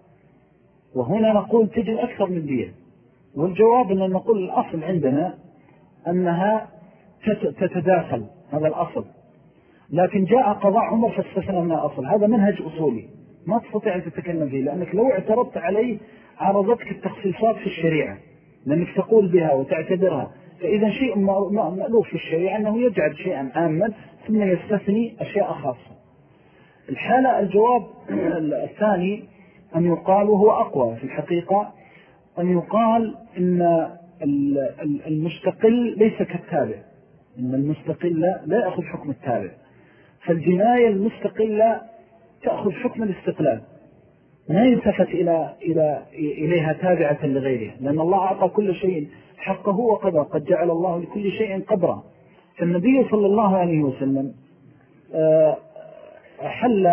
وهنا نقول تجب أكثر من دية. والجواب أن نقول الأصل عندنا أنها تتداخل، هذا الأصل، لكن جاء قضاء عمر فاستثنى من الأصل. هذا منهج أصولي ما تستطيع أن تتكلم فيه، لأنك لو اعترضت عليه عرضتك التخصيصات في الشريعة، لأنك تقول بها وتعتبرها. فإذا شيء مألوف في الشريعة أنه يجعل شيئا عاما ثم يستثني أشياء خاصة. الحالة الجواب الثاني أن يقال، وهو أقوى في الحقيقة، أن يقال إن المستقل ليس كالتابع، إن المستقل لا يأخذ حكم التابع، فالجناية المستقلة تأخذ حكم الاستقلال، ما يلتفت إليها تابعة لغيرها، لأن الله أعطى كل شيء حقه وقدر، قد جعل الله لكل شيء قدرا. فالنبي صلى الله عليه وسلم أحل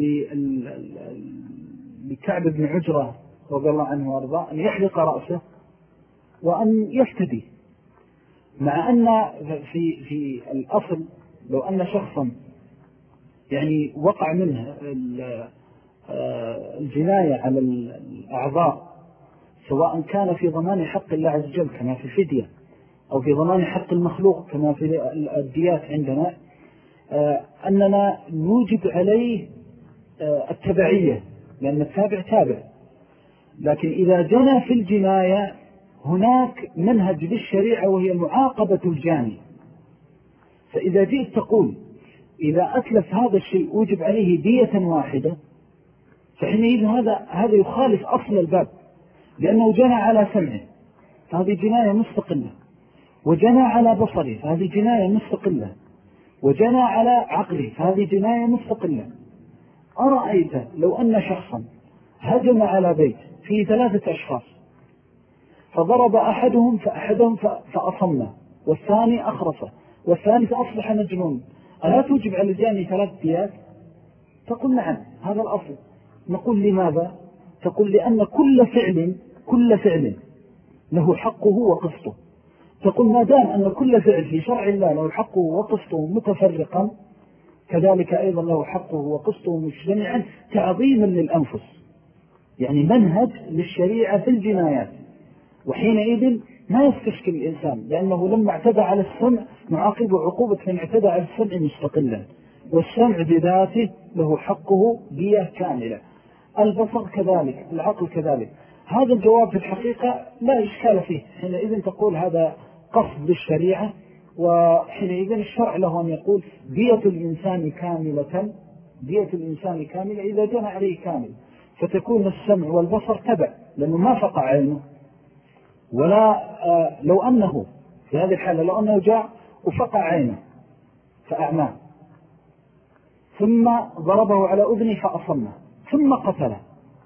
لكعب بن عجرة رضي الله عنه وارضاه أن يحلق رأسه وأن يفتدي، مع أن في الأصل لو أن شخصا يعني وقع منه الجناية على الأعضاء، سواء كان في ضمان حق الله عز وجل كما في الفدية، أو في ضمان حق المخلوق كما في الديات عندنا، أننا نوجب عليه التبعية، لأن التابع تابع. لكن إذا جنى في الجناية هناك منهج للشريعة وهي معاقبة الجاني. فإذا جئت تقول إذا أتلف هذا الشيء أوجب عليه دية واحدة، فحينئذ هذا يخالف أصل الباب، لأنه جنى على سمعه فهذه جناية مستقلة، وجنى على بصره فهذه جناية مستقلة. وجنى على عقله، هذه جناية مستقلة. أرأيت لو أن شخصا هجم على بيت فيه 3 أشخاص فضرب أحدهم فأصمه، والثاني أخرسه، والثالث أصبح مجنون، ألا توجب على الجاني 3 ديات؟ تقول نعم، هذا الأصل. نقول لماذا؟ تقول لأن كل فعل له حقه وقسطه. تقول ما دام أن كل فعل في شرع الله له حقه وقسطه متفرقا، كذلك أيضا له حقه وقسطه مجتمعا تعظيما للأنفس، يعني منهج للشريعة في الجنايات. وحينئذ ما يستشكل الإنسان، لأنه لما اعتدى على السمع نعاقب عقوبة من اعتدى على السمع مستقلا، والسمع بذاته له حقه دية كاملة، البصر كذلك، العقل كذلك. هذا الجواب في الحقيقة لا إشكال فيه. حينئذ تقول هذا قصد للشريعة، وحينئذ الشرع له أن يقول دية الإنسان كاملة إذا جنى عليه كامل، فتكون السمع والبصر تبع، لأنه ما فقع عينه. ولا لو أنه في هذه الحالة لو أنه جاء وفقع عينه فأعماه، ثم ضربه على أذنه فأصمه، ثم قتله،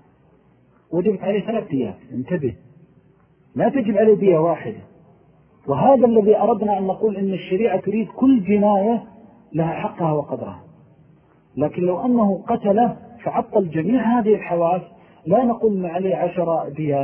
وجبت عليه 3 ديات. انتبه، لا تجب عليه دية واحدة. وهذا الذي أردنا أن نقول إن الشريعة تريد كل جناية لها حقها وقدرها. لكن لو أنه قتله فعطل جميع هذه الحواس، لا نقول ما عليه 10 ديات.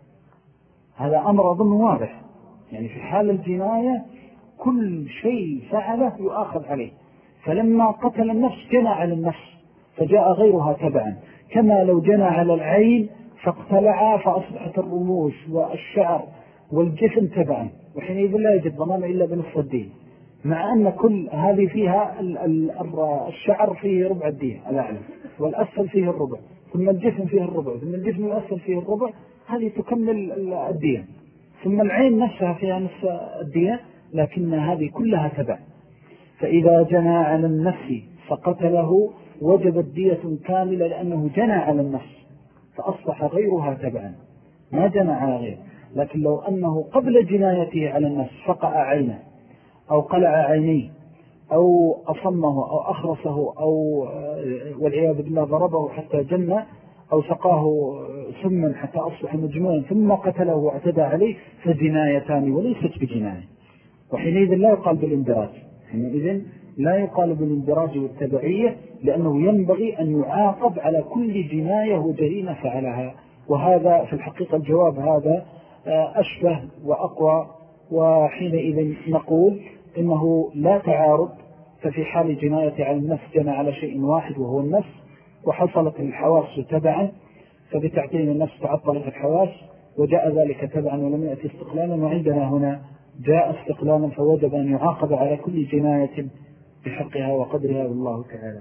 هذا أمر أظن واضح، يعني في حال الجناية كل شيء فعله يؤاخذ عليه. فلما قتل النفس جنى على النفس فجاء غيرها تبعا، كما لو جنى على العين فاقتلع فأصبحت الرموش والشعر والجسم تبعا، وحينئذ لا يجب ضمان إلا بنصف الدين، مع أن كل هذه فيها الشعر فيه ربع الدين الأعلى، والأسفل فيه الربع، ثم الجسم فيه الربع، ثم الجسم الأسفل فيه الربع، هذه تكمل الدين. ثم العين نفسها فيها نصف الدين، لكن هذه كلها تبع. فإذا جنى على النفس فقتله وجبت دية كاملة، لأنه جنى على النفس فأصبح غيرها تبعا، ما جنى على غيره. لكن لو أنه قبل جنايته على النفس فقع عينه أو قلع عينيه أو أصمه أو أخرسه أو والعياذ بالله ضربه حتى جنى أو سقاه سما حتى أصبح مجنونا ثم قتله واعتدى عليه، فجنايتان وليست بجناية. وحينئذ لا يقال بالاندراج، حينئذ لا يقال بالاندراج والتبعية، لأنه ينبغي أن يعاقب على كل جناية وجريمة فعلها. وهذا في الحقيقة الجواب هذا أشبه وأقوى. وحينئذ نقول إنه لا تعارض، ففي حال جناية على النفس جنى على شيء واحد وهو النفس، وحصلت الحواس تبعا، فبتعطيل النفس تعطلت الحواس وجاء ذلك تبعا ولم يأتي استقلالا. وعندنا هنا جاء استقلالا، فوجب أن يعاقب على كل جناية بحقها وقدرها، والله تعالى.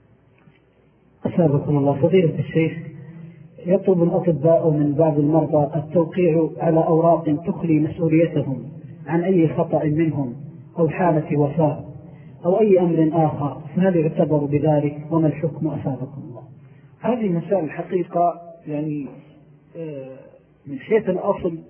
أسابقكم الله. فضيلة الشيخ، يطلب الأطباء من بعض المرضى التوقيع على أوراق تخلي مسؤوليتهم عن أي خطأ منهم أو حالة وفاة أو أي أمر آخر، فهل يعتبر بذلك وما الحكم أسابقكم الله؟ هذه مسائل الحقيقة يعني من حيث الأصل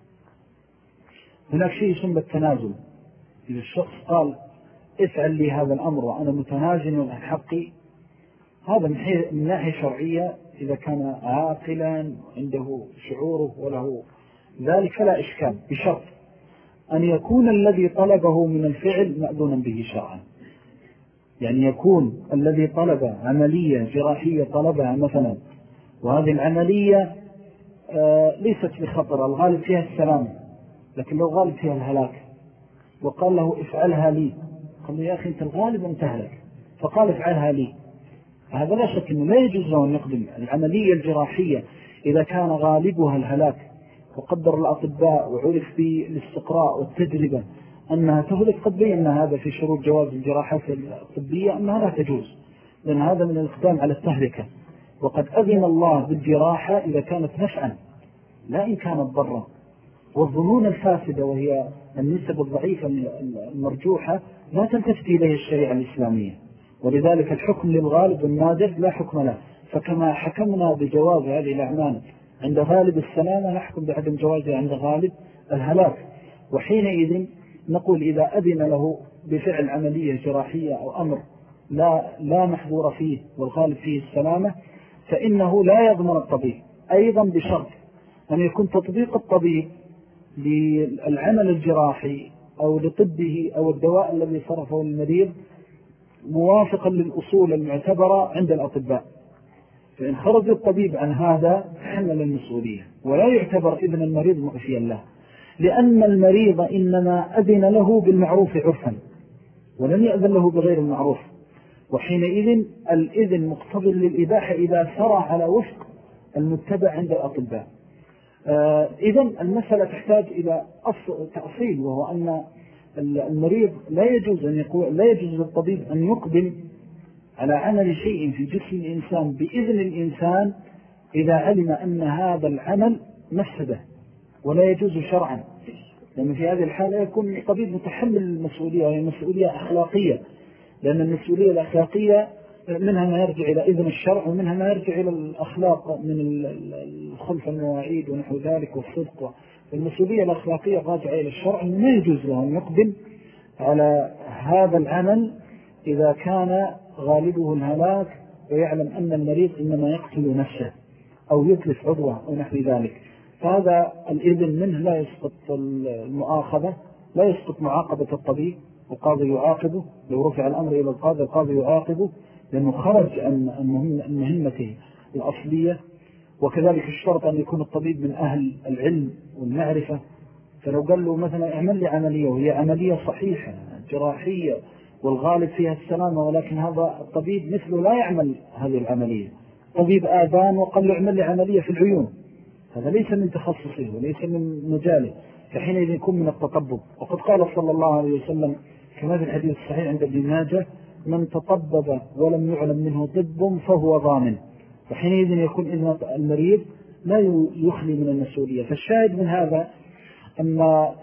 هناك شيء يسمى التنازل. إذا الشخص قال افعل لي هذا الأمر وأنا متنازل عن حقي، هذا من ناحية شرعية إذا كان عاقلا عنده شعوره وله ذلك فلا إشكال، بشرط أن يكون الذي طلبه من الفعل مأذونا به شرعا. يعني يكون الذي طلب عملية جراحية طلبها مثلا، وهذه العملية ليست بخطر، الغالب فيها السلام، لكن لو غالب فيها الهلاك وقال له افعلها لي، قال له يا أخي أنت الغالب أن تهلك، فقال افعلها لي، هذا لا شك أنه لا يجوز له أن يقدم العملية الجراحية إذا كان غالبها الهلاك، وقدر الأطباء وعرف بالاستقراء والتجربة أنها تهلك. قد بينا هذا في شروط جواز الجراحات الطبية أنها لا تجوز، لأن هذا من الإقدام على التهلكة. وقد أذن الله بالجراحة إذا كانت نفعا لا إن كانت ضرا. والظنون الفاسدة وهي النسب الضعيفة المرجوحة لا تلتفت إليه الشريعة الإسلامية، ولذلك الحكم للغالب والنادر لا حكم له. فكما حكمنا بجواز هذه الأعمال عند غالب السلامة نحكم بعدم جوازها عند غالب الهلاك. وحينئذ نقول إذا أذن له بفعل عملية جراحية أو أمر لا محظور فيه والغالب فيه السلامة، فإنه لا يضمن الطبيب، أيضا بشرط أن يكون تطبيق الطبيب للعمل الجراحي أو لطبه أو الدواء الذي صرفه المريض موافقا للأصول المعتبرة عند الأطباء. فإن خرج الطبيب عن هذا تحمل المسؤولية، ولا يعتبر إذن المريض مؤفيا له، لأن المريض إنما أذن له بالمعروف عرفا ولم يأذن له بغير المعروف، وحينئذ الإذن مقتضي للإباحة إذا سرى على وفق المتبع عند الأطباء. إذن المسألة تحتاج إلى تأصيل، وهو أن المريض لا يجوز للطبيب أن يقدم على عمل شيء في جسم الإنسان بإذن الإنسان إذا علم أن هذا العمل مفسده ولا يجوز شرعا، لأن في هذه الحالة يكون الطبيب متحمل المسؤولية، وهي مسؤولية أخلاقية، لأن المسؤولية الأخلاقية منها ما يرجع إلى إذن الشرع، ومنها ما يرجع إلى الأخلاق من الخلف المواعيد ونحو ذلك والصدق. المسؤولية الأخلاقية راجعة إلى الشرع، ما يجوز له أن يقدم على هذا العمل إذا كان غالبه الهلاك ويعلم أن المريض إنما يقتل نفسه أو يتلف عضوه أو نحو ذلك. فهذا الإذن منه لا يسقط المؤاخذة، لا يسقط معاقبة الطبيب، القاضي يعاقبه لو رفع الأمر إلى القاضي، القاضي يعاقبه لأنه خرج عن مهمته الأصلية. وكذلك الشرط أن يكون الطبيب من أهل العلم والمعرفة، فلو قال له مثلا اعمل لي عملية وهي عملية صحيحة جراحية والغالب فيها السلامة، ولكن هذا الطبيب مثله لا يعمل هذه العملية، طبيب آذان وقال له اعمل لي عملية في العيون، هذا ليس من تخصصه وليس من مجاله، فحينئذ يكون من التطبب. وقد قال صلى الله عليه وسلم كما في الحديث الصحيح عند ابن ماجه: من تطبب ولم يعلم منه طب فهو ضامن. فحينئذ يكون إذن المريض لا يخلي من المسؤولية. فالشاهد من هذا أن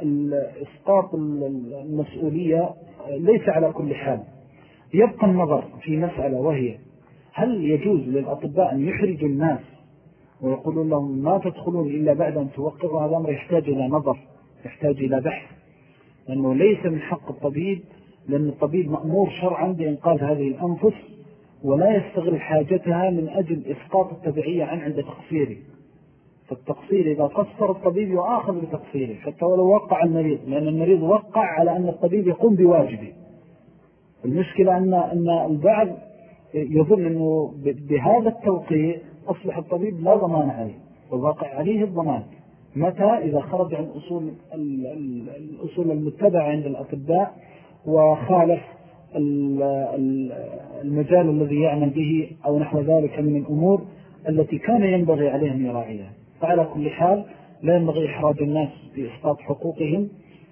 إسقاط المسؤولية ليس على كل حال. يبقى النظر في مسألة، وهي هل يجوز للأطباء أن يحرجوا الناس ويقولون لهم ما تدخلون إلا بعد أن توقفوا؟ هذا أمر يحتاج إلى نظر، يحتاج إلى بحث، لأنه ليس من حق الطبيب، لأن الطبيب مأمور شرعا بإنقاذ هذه الأنفس ولا يستغل حاجتها من أجل إسقاط التبعية عند تقصيره. فالتقصير إذا قصر الطبيب يؤاخذ بتقصيره حتى ولو وقع المريض، لأن المريض وقع على أن الطبيب يقوم بواجبه. المشكلة أن البعض يظن أنه بهذا التوقيع أصبح الطبيب لا ضمان عليه، والواقع عليه الضمان متى؟ إذا خرج عن الأصول المتبعة عند الأطباء وخالف المجال الذي يعمل به أو نحو ذلك من الأمور التي كان ينبغي عليهم يراعيها. فعلى كل حال لا ينبغي إحراج الناس بإسقاط حقوقهم.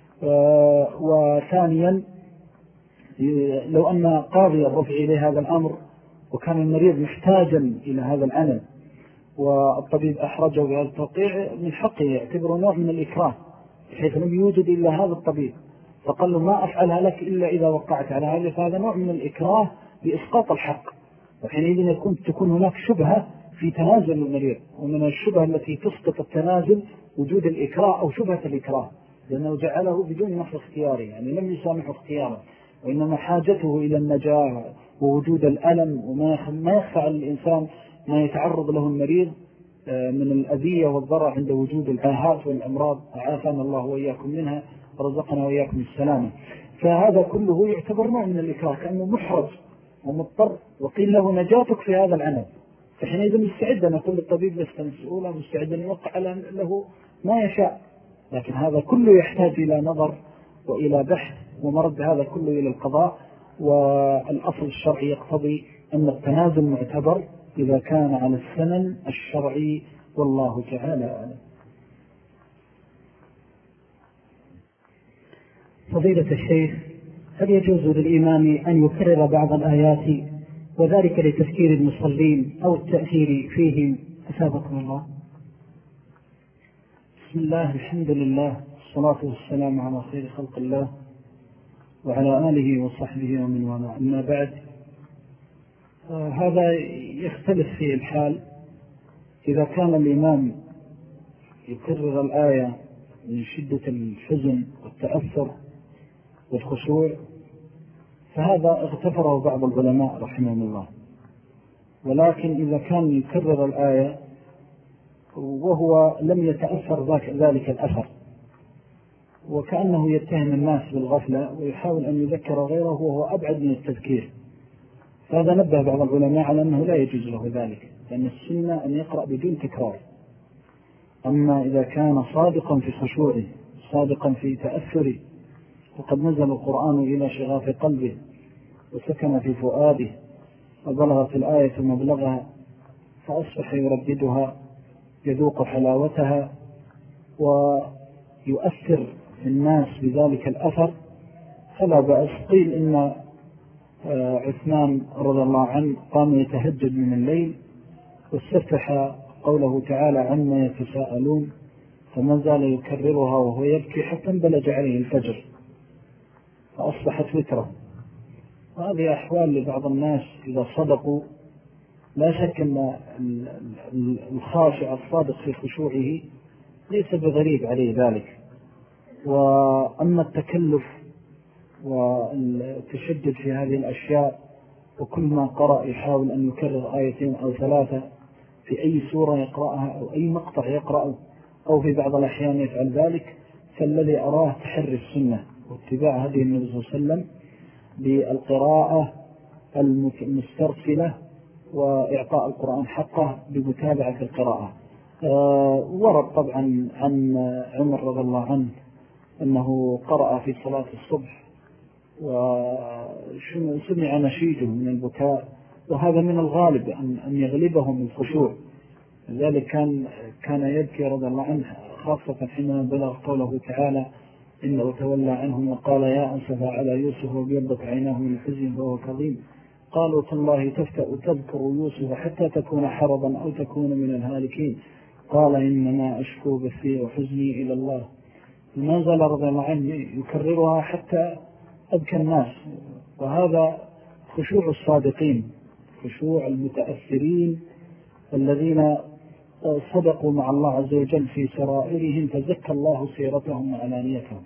وثانيا لو أن قاضي الرفع إليه هذا الأمر وكان المريض محتاجا إلى هذا العمل والطبيب أحرجه بهذا التوقيع، من حقه يعتبره نوع من الإكراه، بحيث لم يوجد إلا هذا الطبيب فقال له ما أفعلها لك إلا إذا وقعت على هذا، فهذا نوع من الإكراه بإسقاط الحق. وحينئذ تكون هناك شبهة في تنازل المريض، ومن الشبهة التي تسقط التنازل وجود الإكراه أو شبهة الإكراه، لأنه جعله بدون نفس اختياري، يعني لم يسامح اختياره، وإنما حاجته إلى النجاة ووجود الألم، وما يخفى على الإنسان ما يتعرض له المريض من الأذية والضرر عند وجود الآهات والأمراض، عافانا الله وإياكم منها ورزقنا وإياكم السلامة. فهذا كله يعتبر نوع من الإكراه، كأنه محرج ومضطر وقيل له نجاتك في هذا العمل، فحينئذ مستعد أن يقول للطبيب لست مسؤولا، مستعد أن يوقع له ما يشاء. لكن هذا كله يحتاج إلى نظر وإلى بحث ومرد هذا كله إلى القضاء. والأصل الشرعي يقتضي أن التنازل معتبر إذا كان على السنن الشرعي، والله تعالى أعلم. فضيلة الشيخ، هل يجوز للإمام أن يكرر بعض الآيات وذلك لتذكير المصلين أو التأثير فيهم؟ أثابكم الله. بسم الله، الحمد لله، والصلاة والسلام على خير خلق الله وعلى آله وصحبه ومن والاه. أما بعد، هذا يختلف في الحال. إذا كان الإمام يكرر الآية من شدة الحزن والتأثر والخشوع فهذا اغتفره بعض العلماء رحمهم الله. ولكن إذا كان يكرر الآية وهو لم يتأثر ذلك الأثر وكأنه يتهم الناس بالغفلة ويحاول أن يذكر غيره وهو أبعد من التذكير، فهذا نبه بعض العلماء على أنه لا يجوز له ذلك، لأن السنة أن يقرأ بدون تكرار. أما إذا كان صادقا في خشوعه صادقا في تأثره وقد نزل القرآن إلى شغاف قلبه وسكن في فؤاده وبلغت الآية مبلغها فأصبح يرددها يذوق حلاوتها ويؤثر في الناس بذلك الأثر فلا بأس. قيل إن عثمان رضي الله عنه قام يتهجد من الليل واستفتح قوله تعالى عما يتساءلون فما زال يكررها وهو يبكي حتى انبلج عليه الفجر فأصبحت وترة. وهذه أحوال لبعض الناس إذا صدقوا لا شك أن الخاشع الصادق في خشوعه ليس بغريب عليه ذلك. وأما التكلف والتشدد في هذه الأشياء وكل ما قرأ يحاول أن يكرر آيتين أو ثلاثة في أي سورة يقرأها أو أي مقطع يقرأه أو في بعض الأحيان يفعل ذلك، فالذي أراه تحري السنة واتباع هذه النبي صلى الله عليه وسلم بالقراءة المسترسلة وإعطاء القرآن حقه بمتابعة القراءة. ورد طبعا عن عمر رضي الله عنه أنه قرأ في صلاة الصبح وسمع نشيده من البكاء، وهذا من الغالب أن يغلبهم الخشوع، لذلك كان يبكي رضي الله عنه خاصة حينما بلغ قوله تعالى إنه تولى عنهم وقال يا أسف على يوسف وبيضت عيناه من الحزن فهو كظيم قالوا تالله تفتأ تذكر يوسف حتى تكون حرضا أو تكون من الهالكين قال إنما أشكو بثي وحزني إلى الله. ما زال رضي الله عنه يكررها حتى أبكى الناس. وهذا خشوع الصادقين، خشوع المتأثرين الذين صدقوا مع الله عز وجل في سرائرهم فزكى الله سيرتهم وعلانيتهم.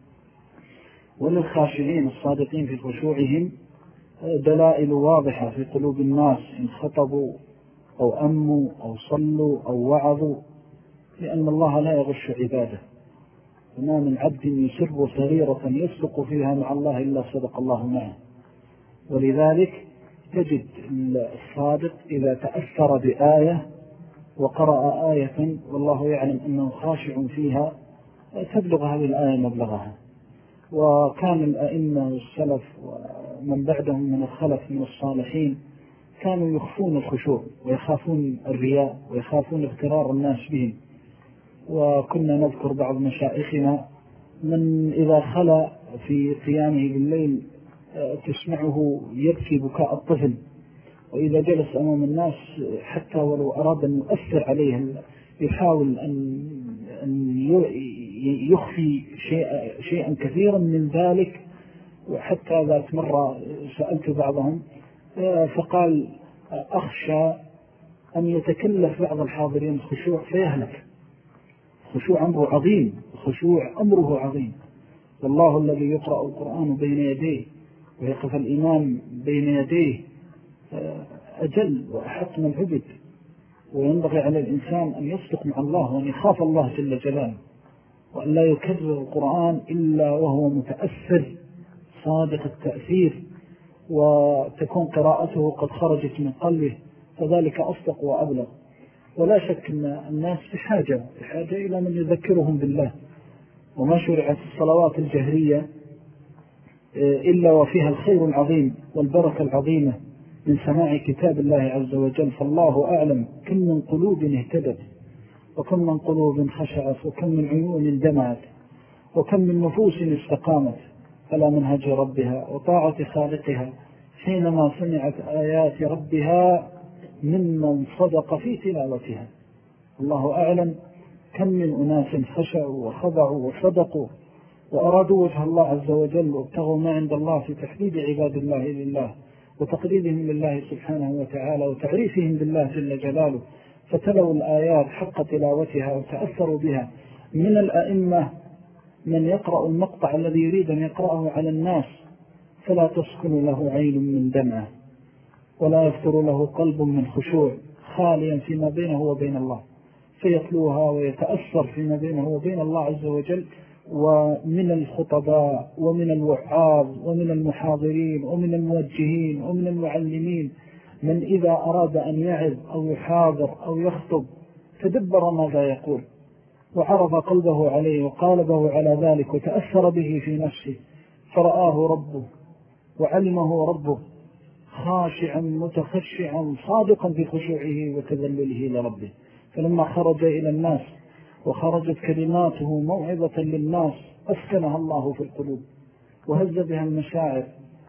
وللخاشعين الصادقين في خشوعهم دلائل واضحة في قلوب الناس إن خطبوا أو أموا أو صلوا أو وعظوا، لأن الله لا يغش عباده، وما من عبد يسر سريرة يصدق فيها مع الله إلا صدق الله معه. ولذلك تجد الصادق إذا تأثر بآية وقرأ آية والله يعلم أنه خاشع فيها تبلغ هذه الآية مبلغها. وكان الأئمة والسلف ومن بعدهم من الخلف من الصالحين كانوا يخفون الخشوع ويخافون الرياء ويخافون اغترار الناس بهم. وكنا نذكر بعض مشائخنا من إذا خلى في قيامه بالليل تسمعه يبكي بكاء الطفل، وإذا جلس أمام الناس حتى ولو أراد أن يؤثر عليه يحاول أن يخفي شيئا كثيرا من ذلك. وحتى ذات مرة سألت بعضهم فقال أخشى أن يتكلف بعض الحاضرين الخشوع فيهلك. خشوع أمره عظيم، خشوع أمره عظيم. والله الذي يقرأ القرآن بين يديه ويقف الإمام بين يديه أجل وأحق من عبد. وينبغي على الإنسان أن يصدق مع الله وأن يخاف الله جل جلاله، وأن لا يكرر القرآن إلا وهو متأثر صادق التأثير وتكون قراءته قد خرجت من قلبه، فذلك أصدق وأبلغ. ولا شك أن الناس بحاجة إلى من يذكرهم بالله. وما شرعت الصلوات الجهرية إلا وفيها الخير العظيم والبركة العظيمة من سماع كتاب الله عز وجل. فالله أعلم كم من قلوب اهتدت وكم من قلوب خشعت وكم من عيون دمعت وكم من نفوس استقامت على منهج ربها وطاعة خالقها حينما سمعت آيات ربها ممن صدق في تلاوتها. الله أعلم كم من أناس خشعوا وخضعوا وصدقوا وأرادوا وجه الله عز وجل وابتغوا ما عند الله في تحديد عباد الله لله وتقريبهم لله سبحانه وتعالى وتعريفهم بالله جل جلاله، فتلوا الآيات حق تلاوتها وتأثروا بها. من الأئمة من يقرأ المقطع الذي يريد أن يقرأه على الناس فلا تسكن له عين من دمعه ولا يفتر له قلب من خشوع، خاليا فيما بينه وبين الله، فيتلوها ويتأثر فيما بينه وبين الله عز وجل. ومن الخطباء ومن الوعاظ ومن المحاضرين ومن الموجهين ومن المعلمين من إذا أراد أن يعظ أو يحاضر أو يخطب تدبر ماذا يقول وعرض قلبه عليه وقالبه على ذلك وتأثر به في نفسه، فرآه ربه وعلمه ربه خاشعا متخشعا صادقا في خشوعه وتذلله لربه. فلما خرج إلى الناس وخرجت كلماته موعظة للناس أسكنها الله في القلوب وهز بها المشاعر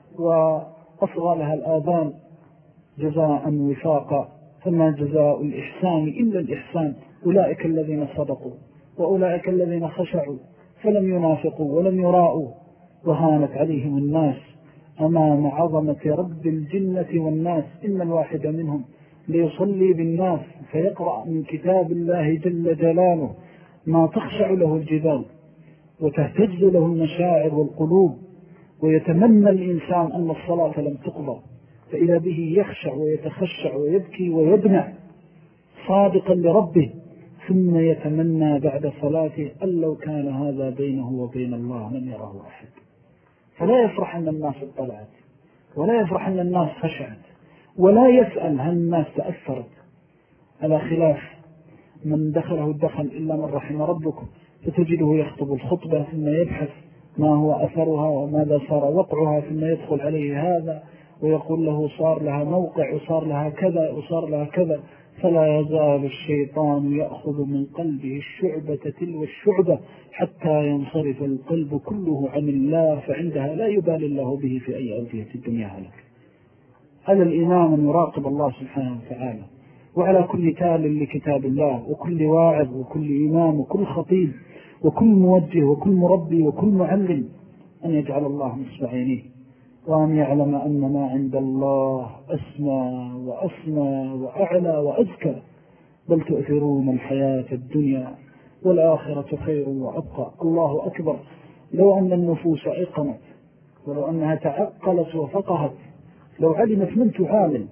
وأصغى لها الآذان جزاء وفاقا، فما جزاء الإحسان إلا الإحسان، أولئك الذين صدقوا وأولئك الذين خشعوا فلم ينافقوا ولم يراءوا وهانت عليهم الناس أمام عظمة رب الجنة والناس. إن الواحد منهم ليصلي بالناس فيقرأ من كتاب الله جل جلاله ما تخشع له الجبال وتهتز له المشاعر والقلوب، ويتمنى الإنسان أن الصلاة لم تقضى، فإذا به يخشع ويتخشع ويبكي ويدمع صادقا لربه، ثم يتمنى بعد صلاته أن لو كان هذا بينه وبين الله لم يراه أحد. فلا يفرح أن الناس اطلعت ولا يفرح أن الناس خشعت ولا يسأل هل الناس تأثرت، على خلاف من دخله الدخل إلا من رحم ربكم، فتجده يخطب الخطبة ثم يبحث ما هو أثرها وماذا صار وقعها، ثم يدخل عليه هذا ويقول له صار لها موقع وصار لها كذا وصار لها كذا. فلا يزال الشيطان يأخذ من قلبه الشعبة تلو الشعبة حتى ينصرف القلب كله عن الله، فعندها لا يبالي الله به في أي أوجه الدنيا هلك. على الإمام أن يراقب الله سبحانه وتعالى، وعلى كل تال لكتاب الله وكل واعظ وكل إمام وكل خطيب وكل موجه وكل مربي وكل معلم أن يجعل الله نصب عينيه، وأن يعلم أن ما عند الله أسمى وأسمى وأعلى وأزكى، بل تؤثرون الحياة الدنيا والآخرة خير وأبقى. الله أكبر. لو أن النفوس أيقنت ولو أنها تعقلت وفقهت، لو علمت من تعامل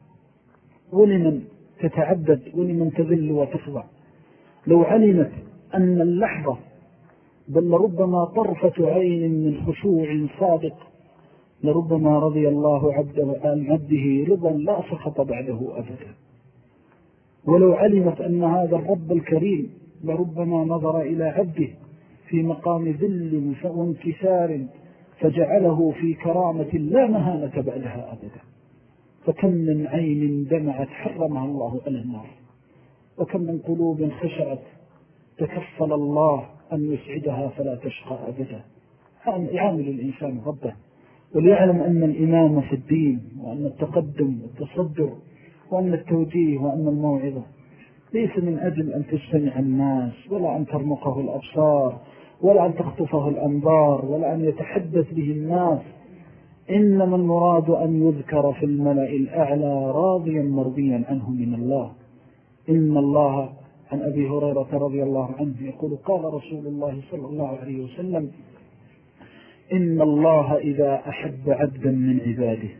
ولمن تتعبد ولمن تذل وتخضع، لو علمت أن اللحظة بل ربما طرفة عين من خشوع صادق لربما رضي الله عن عبده رضا لا سخط بعده أبدا. ولو علمت أن هذا الرب الكريم لربما نظر إلى عبده في مقام ذل وانكسار فجعله في كرامة لا مهانة بعدها أبدا. فكم من عين دمعت حرمها الله على النار، وكم من قلوب خشعت تكفل الله أن يسعدها فلا تشقى أبدا. يعامل الإنسان ربه وليعلم أن الإمام في الدين وأن التقدم والتصدر وأن التوجيه وأن الموعظة ليس من أجل أن تجتمع الناس ولا أن ترمقه الأبصار ولا أن تخطفه الأنظار ولا أن يتحدث به الناس، إنما المراد أن يذكر في الملأ الأعلى راضيا مرضيا عنه من الله. إن الله عن أبي هريرة رضي الله عنه يقول قال رسول الله صلى الله عليه وسلم إن الله إذا أحب عبدا من عباده،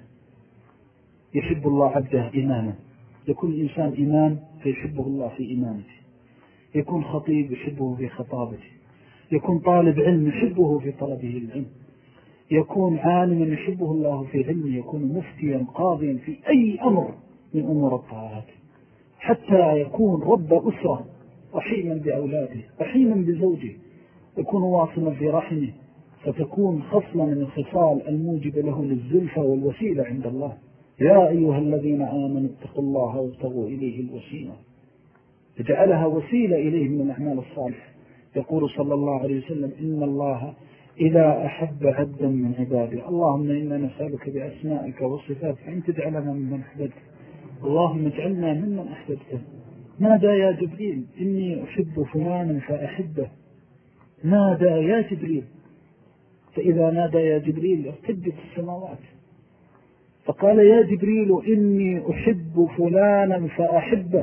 يحب الله عبده إماما، يكون الإنسان إمام فيحبه الله في إمامته، يكون خطيب يحبه في خطابته، يكون طالب علم يحبه في طلبه العلم، يكون عالما يحبه الله في علمه، يكون مفتيا قاضيا في أي أمر من أمور الطاعات، حتى يكون رب أسرة رحيما بأولاده رحيما بزوجه، يكون واصلا في رحمه، فتكون خصلة من الخصال الموجب له للزلفة والوسيلة عند الله. يا أيها الذين آمنوا اتقوا الله وابتغوا إليه الوسيلة، فجعلها وسيلة إليه من الأعمال الصالحة. يقول صلى الله عليه وسلم إن الله إذا أحب عبدا من عباده، اللهم إنا نسألك بأسمائك وصفاتك أن تجعلنا ممن أحببت، اللهم اجعلنا ممن أحببته. نادى يا جبريل إني أحب فلانا فأحبه، نادى يا جبريل، فإذا نادى يا جبريل ارتجت السماوات، فقال يا جبريل إني أحب فلانا فأحبه،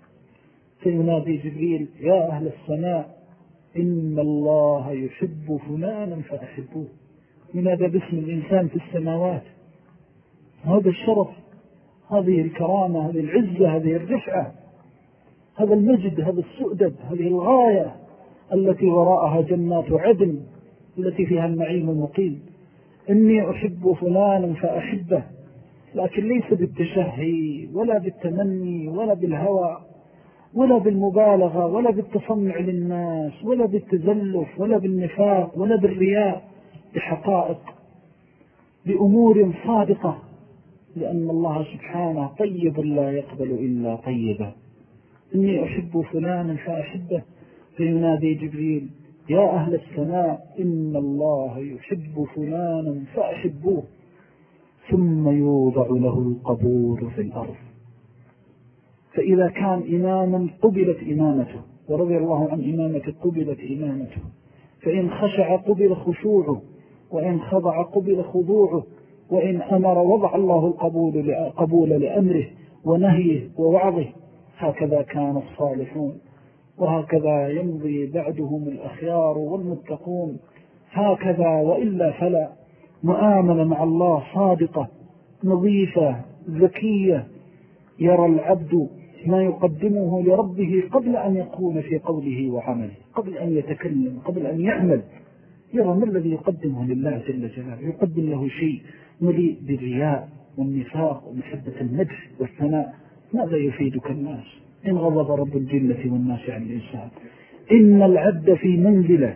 فينادي جبريل يا أهل السماء إن الله يحب فلانا فأحبوه، ينادى باسم الإنسان في السماوات. هذا الشرف، هذه الكرامة، هذه العزة، هذه الرفعة، هذا المجد، هذا السؤدد، هذه الغاية التي وراءها جنات عدن التي فيها النعيم المقيم. إني أحب فلانا فأحبه، لكن ليس بالتشهي ولا بالتمني ولا بالهوى ولا بالمبالغة ولا بالتصنع للناس ولا بالتزلف ولا بالنفاق ولا بالرياء، بحقائق، بأمور صادقة، لأن الله سبحانه طيب لا يقبل إلا طيبا. إني أحب فلانا فأحبه، فينادي جبريل يا أهل السماء إن الله يحب فلانا فأحبوه، ثم يوضع له القبول في الأرض. فإذا كان إماما قبلت إمامته، ورضي الله عن إمامته قبلت إمامته، فإن خشع قبل خشوعه، وإن خضع قبل خضوعه، وإن أمر وضع الله القبول لأمره ونهيه ووعظه. هكذا كان الصالحون، وهكذا يمضي بعدهم الأخيار والمتقون، هكذا وإلا فلا. مؤاملة مع الله صادقة نظيفة ذكية، يرى العبد ما يقدمه لربه قبل أن يكون في قوله وعمله، قبل أن يتكلم، قبل أن يعمل، يرى ما الذي يقدمه لله جل جلاله. يقدم له شيء مليء بالرياء والنفاق ومحبة المدح والثناء، ماذا يفيدك الناس؟ إن غضب رب الجنة والناس عن الإنسان. إن العبد في منزله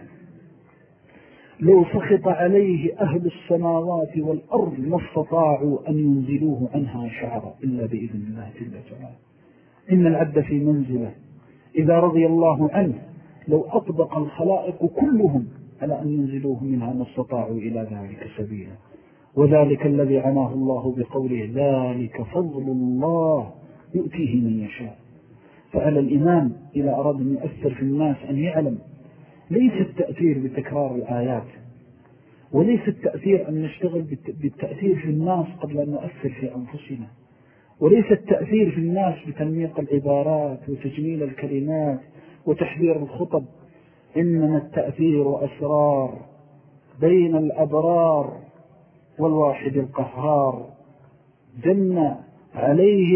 لو سخط عليه أهل السماوات والأرض ما استطاعوا أن ينزلوه عنها شعرا إلا بإذن الله جل جلاله. إن العبد في منزله إذا رضي الله عنه لو أطبق الخلائق كلهم على أن ينزلوه منها ما استطاعوا إلى ذلك سبيلا. وذلك الذي عناه الله بقوله ذلك فضل الله يؤتيه من يشاء. فعلى الإمام إذا أراد أن يؤثر في الناس أن يعلم ليس التأثير بتكرار الآيات، وليس التأثير أن نشتغل بالتأثير في الناس قبل أن نؤثر في أنفسنا، وليس التأثير في الناس بتنميق العبارات وتجميل الكلمات وتحذير الخطب. إنما التأثير أسرار بين الأبرار والواحد القهار. جن عليه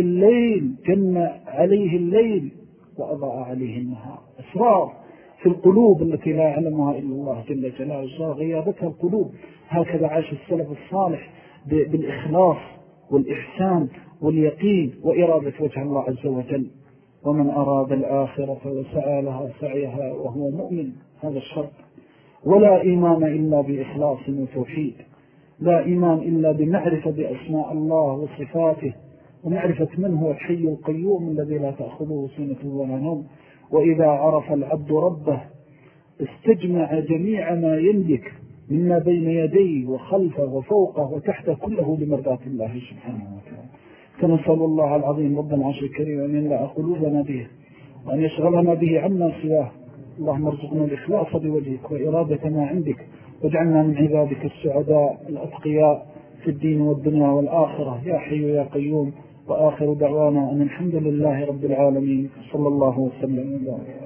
الليل وأضاء عليه النهار. أسرار في القلوب التي لا يعلمها إلا الله جل جلاله، غيابتها القلوب. هكذا عاش السلف الصالح بالإخلاص والإحسان واليقين وإرادة وجه الله عز وجل. ومن أراد الآخرة وسعى لها سعيها وهو مؤمن، هذا الشرط. ولا إيمان إلا بإخلاص وتوحيد، لا إيمان إلا بمعرفة بأسماء الله وصفاته، ومعرفة من هو الحي القيوم الذي لا تأخذه سنة ولا نوم. وإذا عرف العبد ربه استجمع جميع ما يملك مما بين يديه وخلفه وفوقه وتحته كله لمرضاة الله سبحانه وتعالى. فنسأل الله العظيم رب العرش الكريم أن يملأ قلوبنا به وأن يشغلنا به عنا سواه. اللهم ارزقنا الإخلاص بوجهك وإرادة ما عندك، واجعلنا من عبادك السعداء الأتقياء في الدين والدنيا والآخرة يا حي يا قيوم. وآخر دعوانا أن الحمد لله رب العالمين، صلى الله وسلم وبارك.